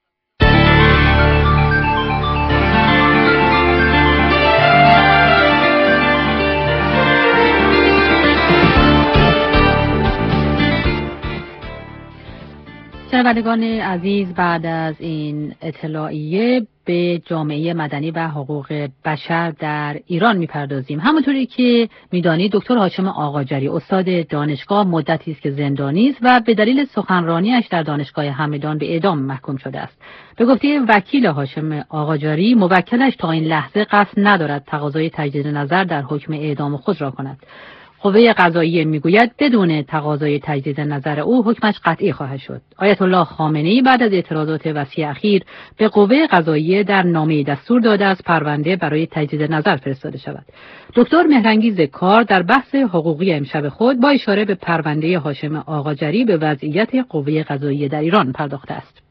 شنوندگان عزیز، بعد از این اطلاعیه به جامعه مدنی و حقوق بشر در ایران میپردازیم. همونطوری که میدانید دکتر هاشم آقاجری استاد دانشگاه مدتی است که زندانی است و به دلیل سخنرانیش در دانشگاه همدان به اعدام محکوم شده است. به گفته وکیل هاشم آقاجری، موکلش تا این لحظه قصد ندارد تقاضای تجدید نظر در حکم اعدام خود را کند. قوه قضاییه میگوید بدون تقاضای تجدید نظر او حکمش قطعی خواهد شد. آیت الله خامنه‌ای بعد از اعتراضات وسیع اخیر به قوه قضاییه در نامه دستور داده است پرونده برای تجدید نظر فرستاده شود. دکتر مهرانگیز کار در بحث حقوقی امشب خود با اشاره به پرونده هاشم آقاجری به وضعیت قوه قضاییه در ایران پرداخته است.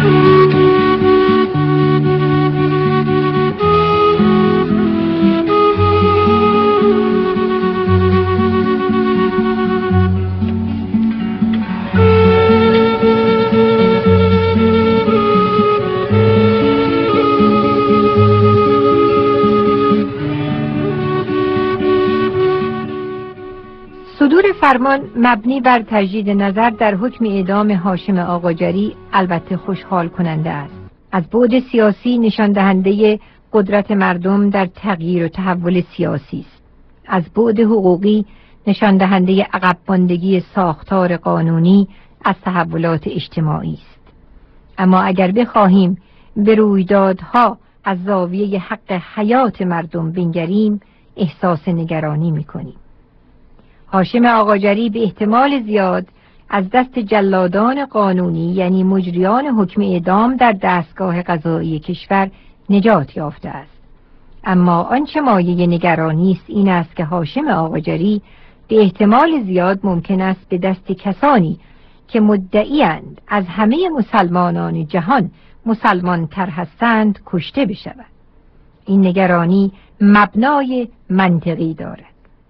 صدور فرمان مبنی بر تجدید نظر در حکم اعدام هاشم آقاجری البته خوشحال کننده است. از بعد سیاسی نشان دهنده قدرت مردم در تغییر و تحول سیاسی است. از بعد حقوقی نشان دهنده عقب ماندگی ساختار قانونی از تحولات اجتماعی است. اما اگر بخواهیم به رویدادها از زاویه حق حیات مردم بنگریم، احساس نگرانی می‌کنیم. هاشم آقاجری به احتمال زیاد از دست جلادان قانونی یعنی مجریان حکم اعدام در دستگاه قضایی کشور نجات یافته است. اما آنچه مایه نگرانی است این است که هاشم آقاجری به احتمال زیاد ممکن است به دست کسانی که مدعی‌اند از همه مسلمانان جهان مسلمان تر هستند کشته بشود. این نگرانی مبنای منطقی دارد.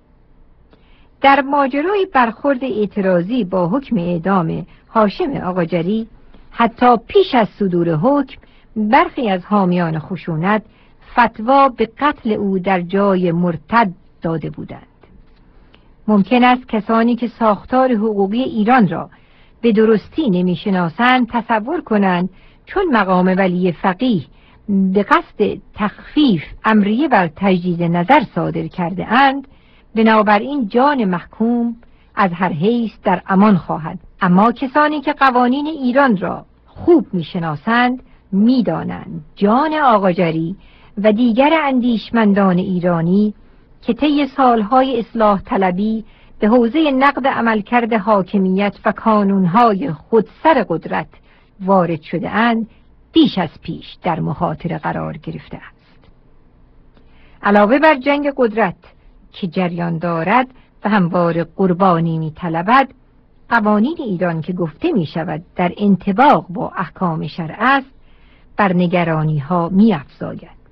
در ماجرای برخورد اعتراضی با حکم اعدام هاشم آقاجری حتی پیش از صدور حکم برخی از حامیان خشونت فتوا به قتل او در جای مرتد داده بودند. ممکن است کسانی که ساختار حقوقی ایران را به درستی نمی‌شناسند تصور کنند چون مقام ولی فقیه به قصد تخفیف امریه بر تجدید نظر صادر کرده اند، بنابراین جان محکوم از هر حیث در امان خواهد. اما کسانی که قوانین ایران را خوب می‌شناسند می‌دانند جان آقاجری و دیگر اندیشمندان ایرانی که طی سالهای اصلاح طلبی به حوزه نقد عملکرد حاکمیت و کانونهای خودسر قدرت وارد شده اند بیش از پیش در مخاطره قرار گرفته است. علاوه بر جنگ قدرت که جریان دارد و همواره قربانی می طلبد، قوانین ایران که گفته می شود در انطباق با احکام شرع است بر نگرانی ها می افزاید.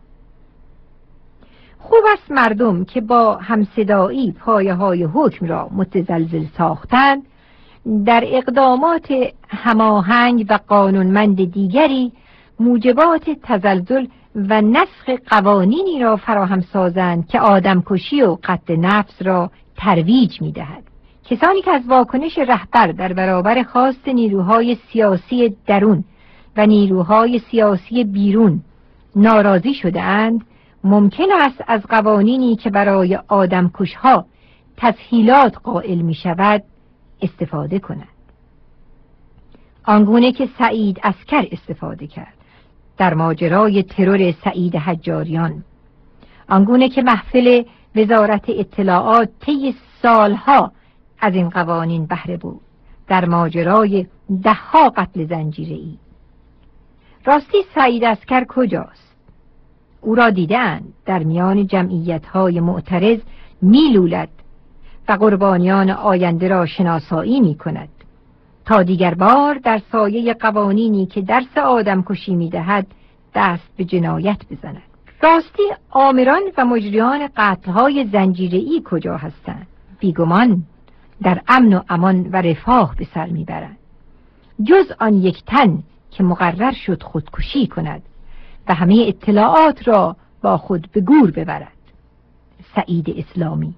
خوب است مردم که با همصدایی پایه های حکم را متزلزل ساختند در اقدامات هماهنگ و قانونمند دیگری موجبات تزلزل و نسخ قوانینی را فراهم سازند که آدمکشی و قتل نفس را ترویج می دهد. کسانی که از واکنش رهبر در برابر خواست نیروهای سیاسی درون و نیروهای سیاسی بیرون ناراضی شده اند، ممکن است از قوانینی که برای آدمکشها تسهیلات قائل می شود استفاده کنند. آنگونه که سعید عسکر استفاده کرد در ماجرای ترور سعید حجاریان، آنگونه که محفل وزارت اطلاعات طی سالها از این قوانین بهره بود در ماجرای دهها قتل زنجیره‌ای. راستی سعید عسکر کجاست؟ او را دیدند در میان جمعیت‌های معترض میلولد و قربانیان آینده را شناسایی می‌کند تا دیگر بار در سایه قوانینی که درس آدمکشی می‌دهد دست به جنایت بزند. راستی آمران و مجریان قتل‌های زنجیره‌ای کجا هستند؟ بیگمان در امن و امان و رفاه به سر می‌برند، جز آن یک تن که مقرر شد خودکشی کند و همه اطلاعات را با خود به گور ببرد، سعید اسلامی.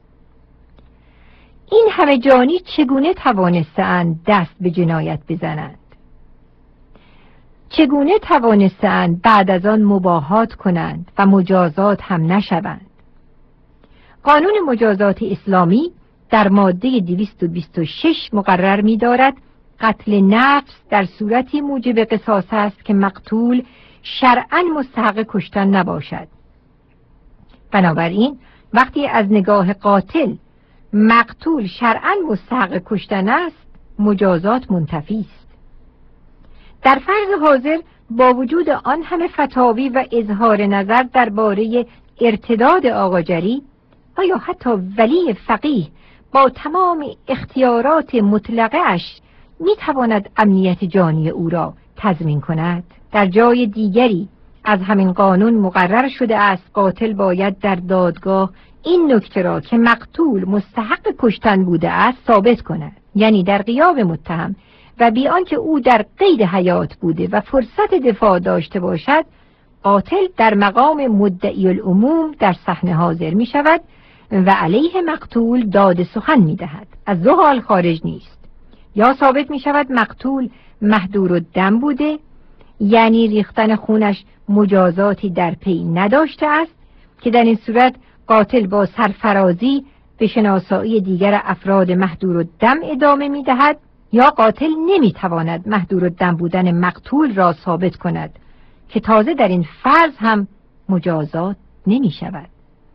این همه جانی چگونه توانستند دست به جنایت بزنند؟ چگونه توانستند بعد از آن مباهات کنند و مجازات هم نشوند؟ قانون مجازات اسلامی در ماده دویست و بیست و شش مقرر می دارد قتل نفس در صورتی موجب قصاص است که مقتول شرعاً مستحق کشتن نباشد. بنابراین وقتی از نگاه قاتل مقتول شرعاً مستحق کشتن است، مجازات منتفی است. در فرض حاضر با وجود آن همه فتاوی و اظهار نظر درباره ارتداد آقاجری، آیا حتی ولی فقیه با تمام اختیارات مطلقه اش می تواند امنیت جانی او را تضمین کند؟ در جای دیگری از همین قانون مقرر شده است قاتل باید در دادگاه این نکته را که مقتول مستحق کشتن بوده است ثابت کند، یعنی در غیاب متهم و بی آنکه او در قید حیات بوده و فرصت دفاع داشته باشد، قاتل در مقام مدعی العموم در صحنه حاضر می شود و علیه مقتول داد سخن می دهد. از دو حال خارج نیست: یا ثابت می شود مقتول محضور الدم بوده، یعنی ریختن خونش مجازاتی در پی نداشته است، که در این صورت قاتل با سرفرازی به شناسایی دیگر افراد محضور الدم ادامه می دهد، یا قاتل نمی تواند محضور الدم بودن مقتول را ثابت کند که تازه در این فرض هم مجازات نمی شود.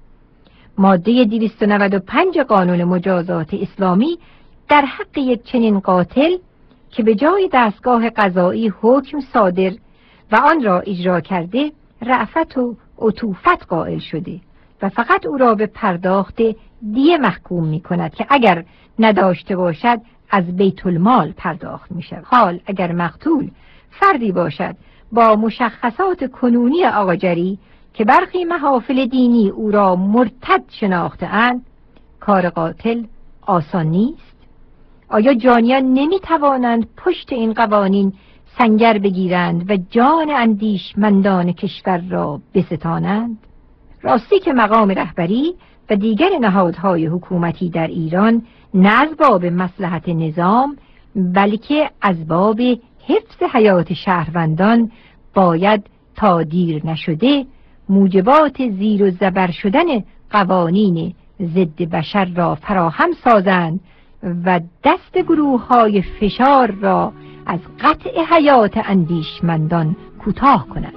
ماده دویست و نود و پنج قانون مجازات اسلامی در حق یک چنین قاتل که به جای دستگاه قضایی حکم صادر و آن را اجرا کرده رأفت و عطوفت قائل شده و فقط او را به پرداخت دیه محکوم می کند که اگر نداشته باشد از بیت المال پرداخت می شود. حال اگر مقتول فردی باشد با مشخصات کنونی آقاجری که برخی محافل دینی او را مرتد شناخته اند، کار قاتل آسان نیست. آیا جانیان نمی توانند پشت این قوانین سنگر بگیرند و جان اندیشمندان کشور را بستانند؟ راستی که مقام رهبری و دیگر نهادهای حکومتی در ایران نه از باب مصلحت نظام بلکه از باب حفظ حیات شهروندان باید تا دیر نشده موجبات زیر و زبر شدن قوانین ضد بشر را فراهم سازند و دست گروه های فشار را از قطع حیات اندیشمندان کوتاه کنند.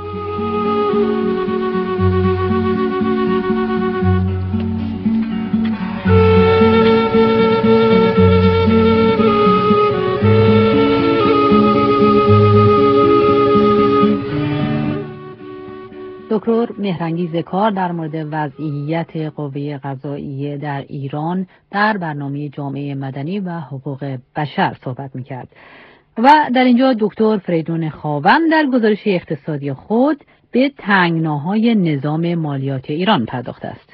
دکتر مهرانگیز کار در مورد وضعیت قوه قضاییه در ایران در برنامه جامعه مدنی و حقوق بشر صحبت میکرد و در اینجا دکتر فریدون خاوند در گزارش اقتصادی خود به تنگناهای نظام مالیات ایران پرداخته است.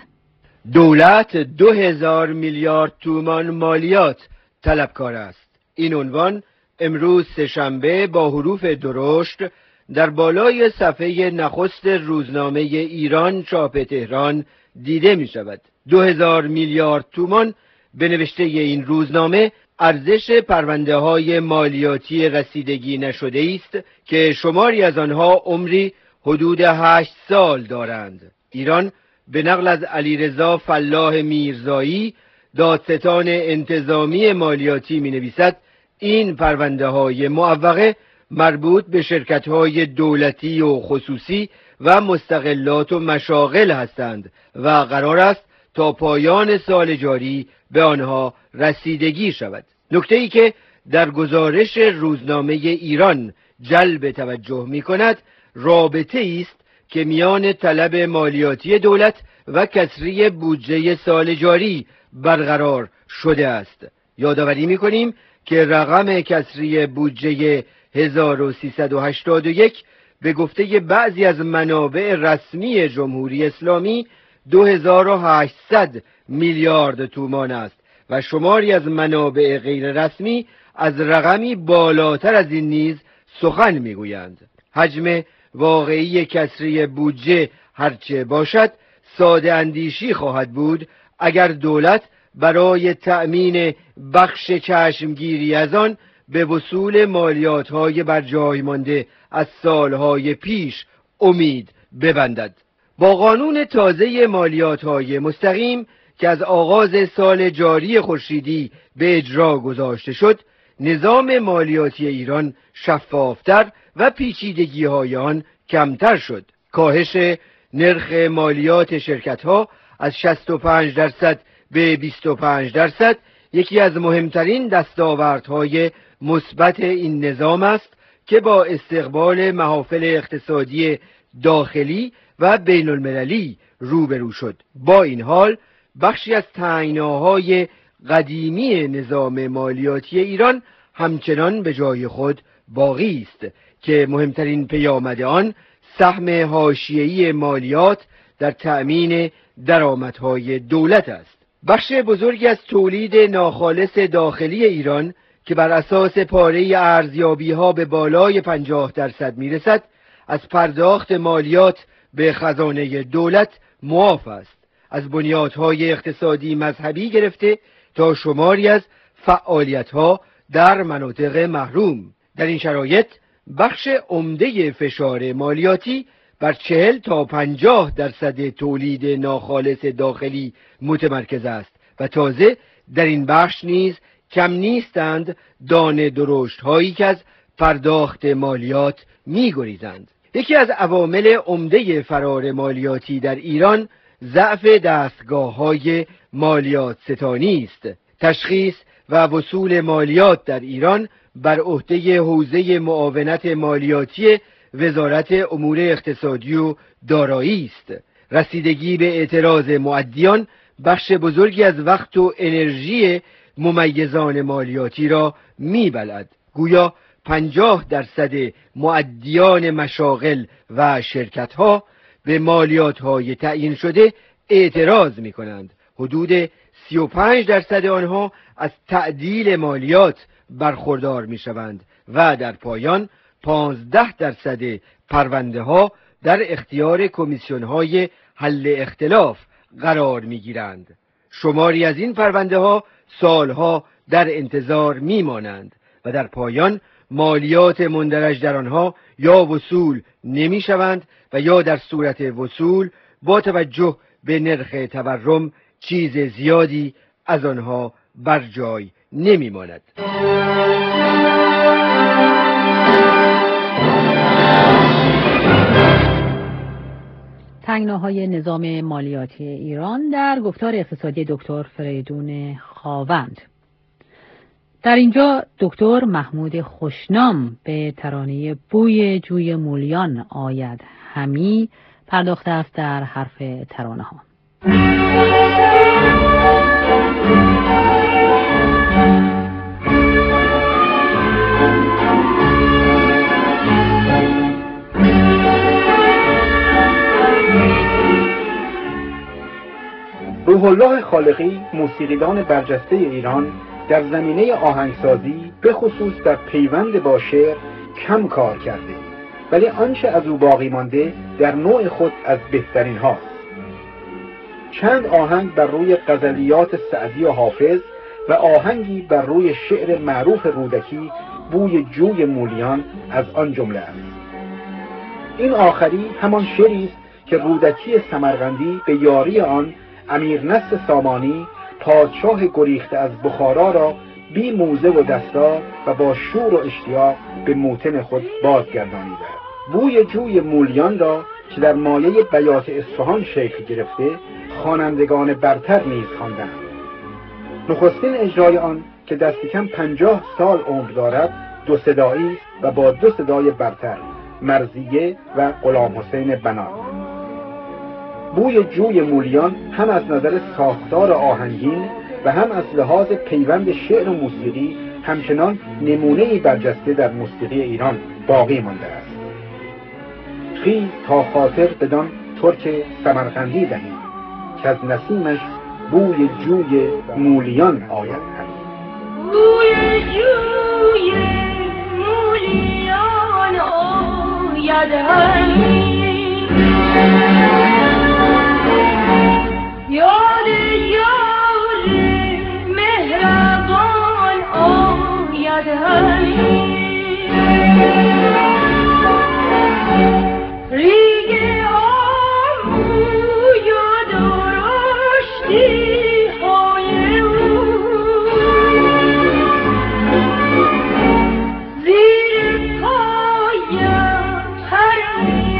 دولت دو هزار میلیارد تومان مالیات طلبکار است. این عنوان امروز سه‌شنبه با حروف درشت در بالای صفحه نخست روزنامه ایران چاپ تهران دیده می شود. دو هزار میلیارد تومان به نوشته این روزنامه ارزش پرونده های مالیاتی رسیدگی نشده است که شماری از آنها عمری حدود هشت سال دارند. ایران به نقل از علیرضا فلاح میرزایی دادستان انتظامی مالیاتی می نویسد این پرونده های معوقه مربوط به شرکت‌های دولتی و خصوصی و مستقلات و مشاغل هستند و قرار است تا پایان سال جاری به آنها رسیدگی شود. نکته‌ای که در گزارش روزنامه ایران جلب توجه می‌کند رابطه است که میان طلب مالیاتی دولت و کسری بودجه سال جاری برقرار شده است. یادآوری می‌کنیم که رقم کسری بودجه هزار و سیصد و هشتاد و یک به گفته بعضی از منابع رسمی جمهوری اسلامی دو هزار و هشتصد میلیارد تومان است و شماری از منابع غیر رسمی از رقمی بالاتر از این نیز سخن میگویند. حجم واقعی کسری بودجه هرچه باشد ساده اندیشی خواهد بود اگر دولت برای تأمین بخش چشمگیری از آن به وصول مالیات‌های بر جای مانده از سالهای پیش امید ببندد. با قانون تازه مالیات‌های مستقیم که از آغاز سال جاری خورشیدی به اجرا گذاشته شد، نظام مالیاتی ایران شفافتر و پیچیدگی‌های آن کمتر شد. کاهش نرخ مالیات شرکت‌ها از شصت و پنج درصد به بیست و پنج درصد یکی از مهمترین دستاوردهای مثبت این نظام است که با استقبال محافل اقتصادی داخلی و بین المللی روبرو شد. با این حال بخشی از تنگناهای قدیمی نظام مالیاتی ایران همچنان به جای خود باقی است که مهمترین پیامد آن سهم حاشیه‌ای مالیات در تأمین درآمدهای دولت است. بخش بزرگی از تولید ناخالص داخلی ایران که بر اساس پاره ارزیابی‌ها به بالای پنجاه درصد میرسد، از پرداخت مالیات به خزانه دولت معاف است. از بنیادهای اقتصادی مذهبی گرفته تا شماری از فعالیت‌ها در مناطق محروم. در این شرایط بخش عمده فشار مالیاتی بر چهل تا پنجاه درصد تولید ناخالص داخلی متمرکز است و تازه در این بخش نیز کم نیستند دانه درشت هایی که از پرداخت مالیات می گریزند. یکی از عوامل عمده فرار مالیاتی در ایران ضعف دستگاه های مالیات ستانی است. تشخیص و وصول مالیات در ایران بر عهده حوزه معاونت مالیاتی وزارت امور اقتصادی و دارایی است. رسیدگی به اعتراض مؤدیان بخش بزرگی از وقت و انرژی ممیزان مالیاتی را می‌بلعد. گویا پنجاه درصد مؤدیان مشاغل و شرکت‌ها به مالیات‌های تعیین شده اعتراض می‌کنند. حدود سی و پنج درصد آنها از تعدیل مالیات برخوردار می‌شوند و در پایان پانزده درصد پرونده ها در اختیار کمیسیون های حل اختلاف قرار می گیرند. شماری از این پرونده ها سالها در انتظار می مانند و در پایان مالیات مندرج در آنها یا وصول نمی شوند و یا در صورت وصول با توجه به نرخ تورم چیز زیادی از آنها بر جای نمی ماند. تنگناهای نظام مالیاتی ایران در گفتار اقتصادی دکتر فریدون خاوند. در اینجا دکتر محمود خوشنام به ترانه بوی جوی مولیان آید همی پرداخته است در حرف ترانه ها. روح الله خالقی موسیقیدان برجسته ایران در زمینه آهنگسازی به خصوص در پیوند با شعر کم کار کرده، ولی آنچه از او باقی مانده در نوع خود از بهترین هاست. چند آهنگ بر روی غزلیات سعدی و حافظ و آهنگی بر روی شعر معروف رودکی بوی جوی مولیان از آن جمله است. این آخری همان شعری است که رودکی سمرقندی به یاری آن امیر نصر سامانی پادشاه گریخته از بخارا را بی موزه و دستار و با شور و اشتیاق به موطن خود بازگردانیده. بوی جوی مولیان را که در مایه بیات اصفهان شکل گرفته خوانندگان برتر نیز خواندند. نخستین اجرای آن که دست کم پنجاه سال عمر دارد دو صدایی است و با دو صدای برتر، مرضیه و غلام حسین بنان. بوی جوی مولیان هم از نظر ساختار آهنگین و هم از لحاظ پیوند شعر و موسیقی همچنان نمونه‌ای برجسته در موسیقی ایران باقی مانده است. خیز تا خاطر بدان ترک سمرقندی دهیم که از نسیمش بوی جوی مولیان آید همی. بوی جوی مولیان آید همی، یاد یار مهربان آید همی، ریگ آمو یا درشتی های او زیر پایم هر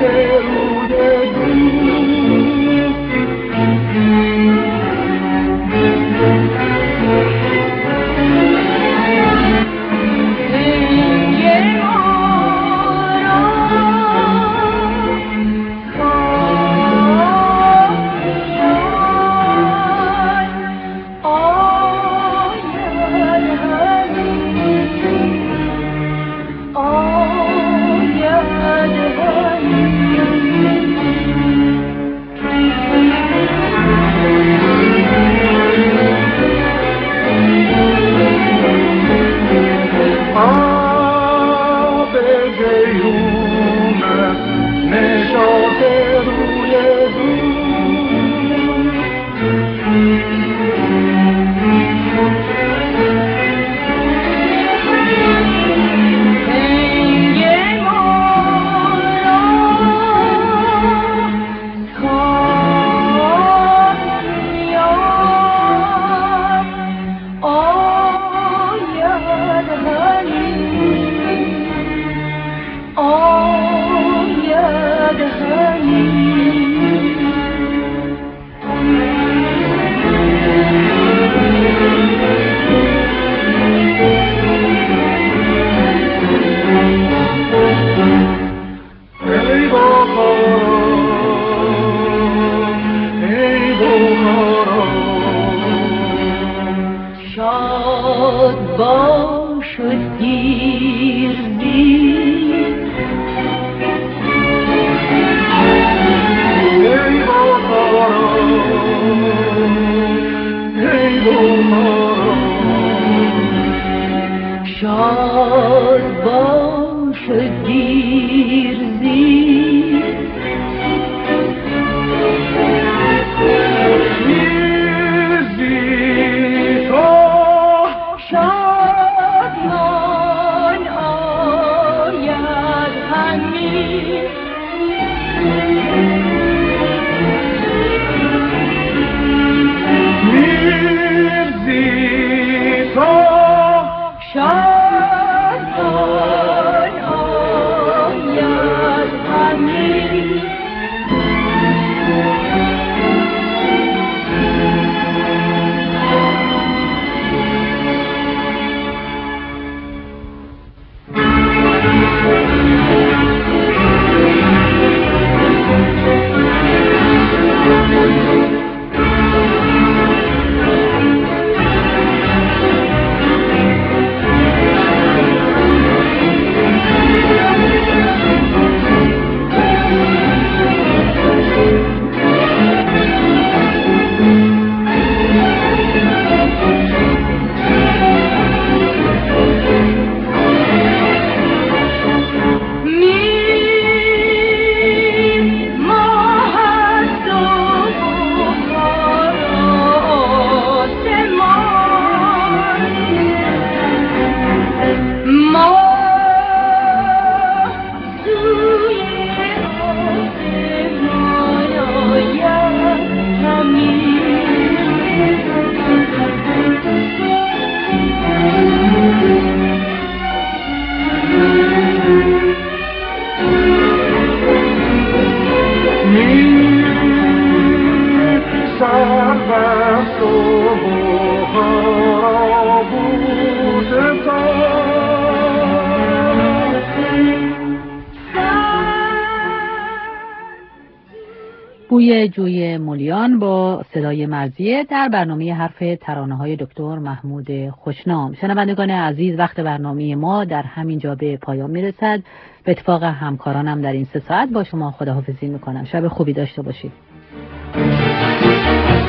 بوی جوی مولیان با صدای مرضیه در برنامه حرف ترانه‌های دکتر محمود خوشنام. شنوندگان عزیز، وقت برنامه ما در همین جا به پایان میرسد. به اتفاق همکارانم در این سه ساعت با شما خداحافظی میکنم. شب خوبی داشته باشید.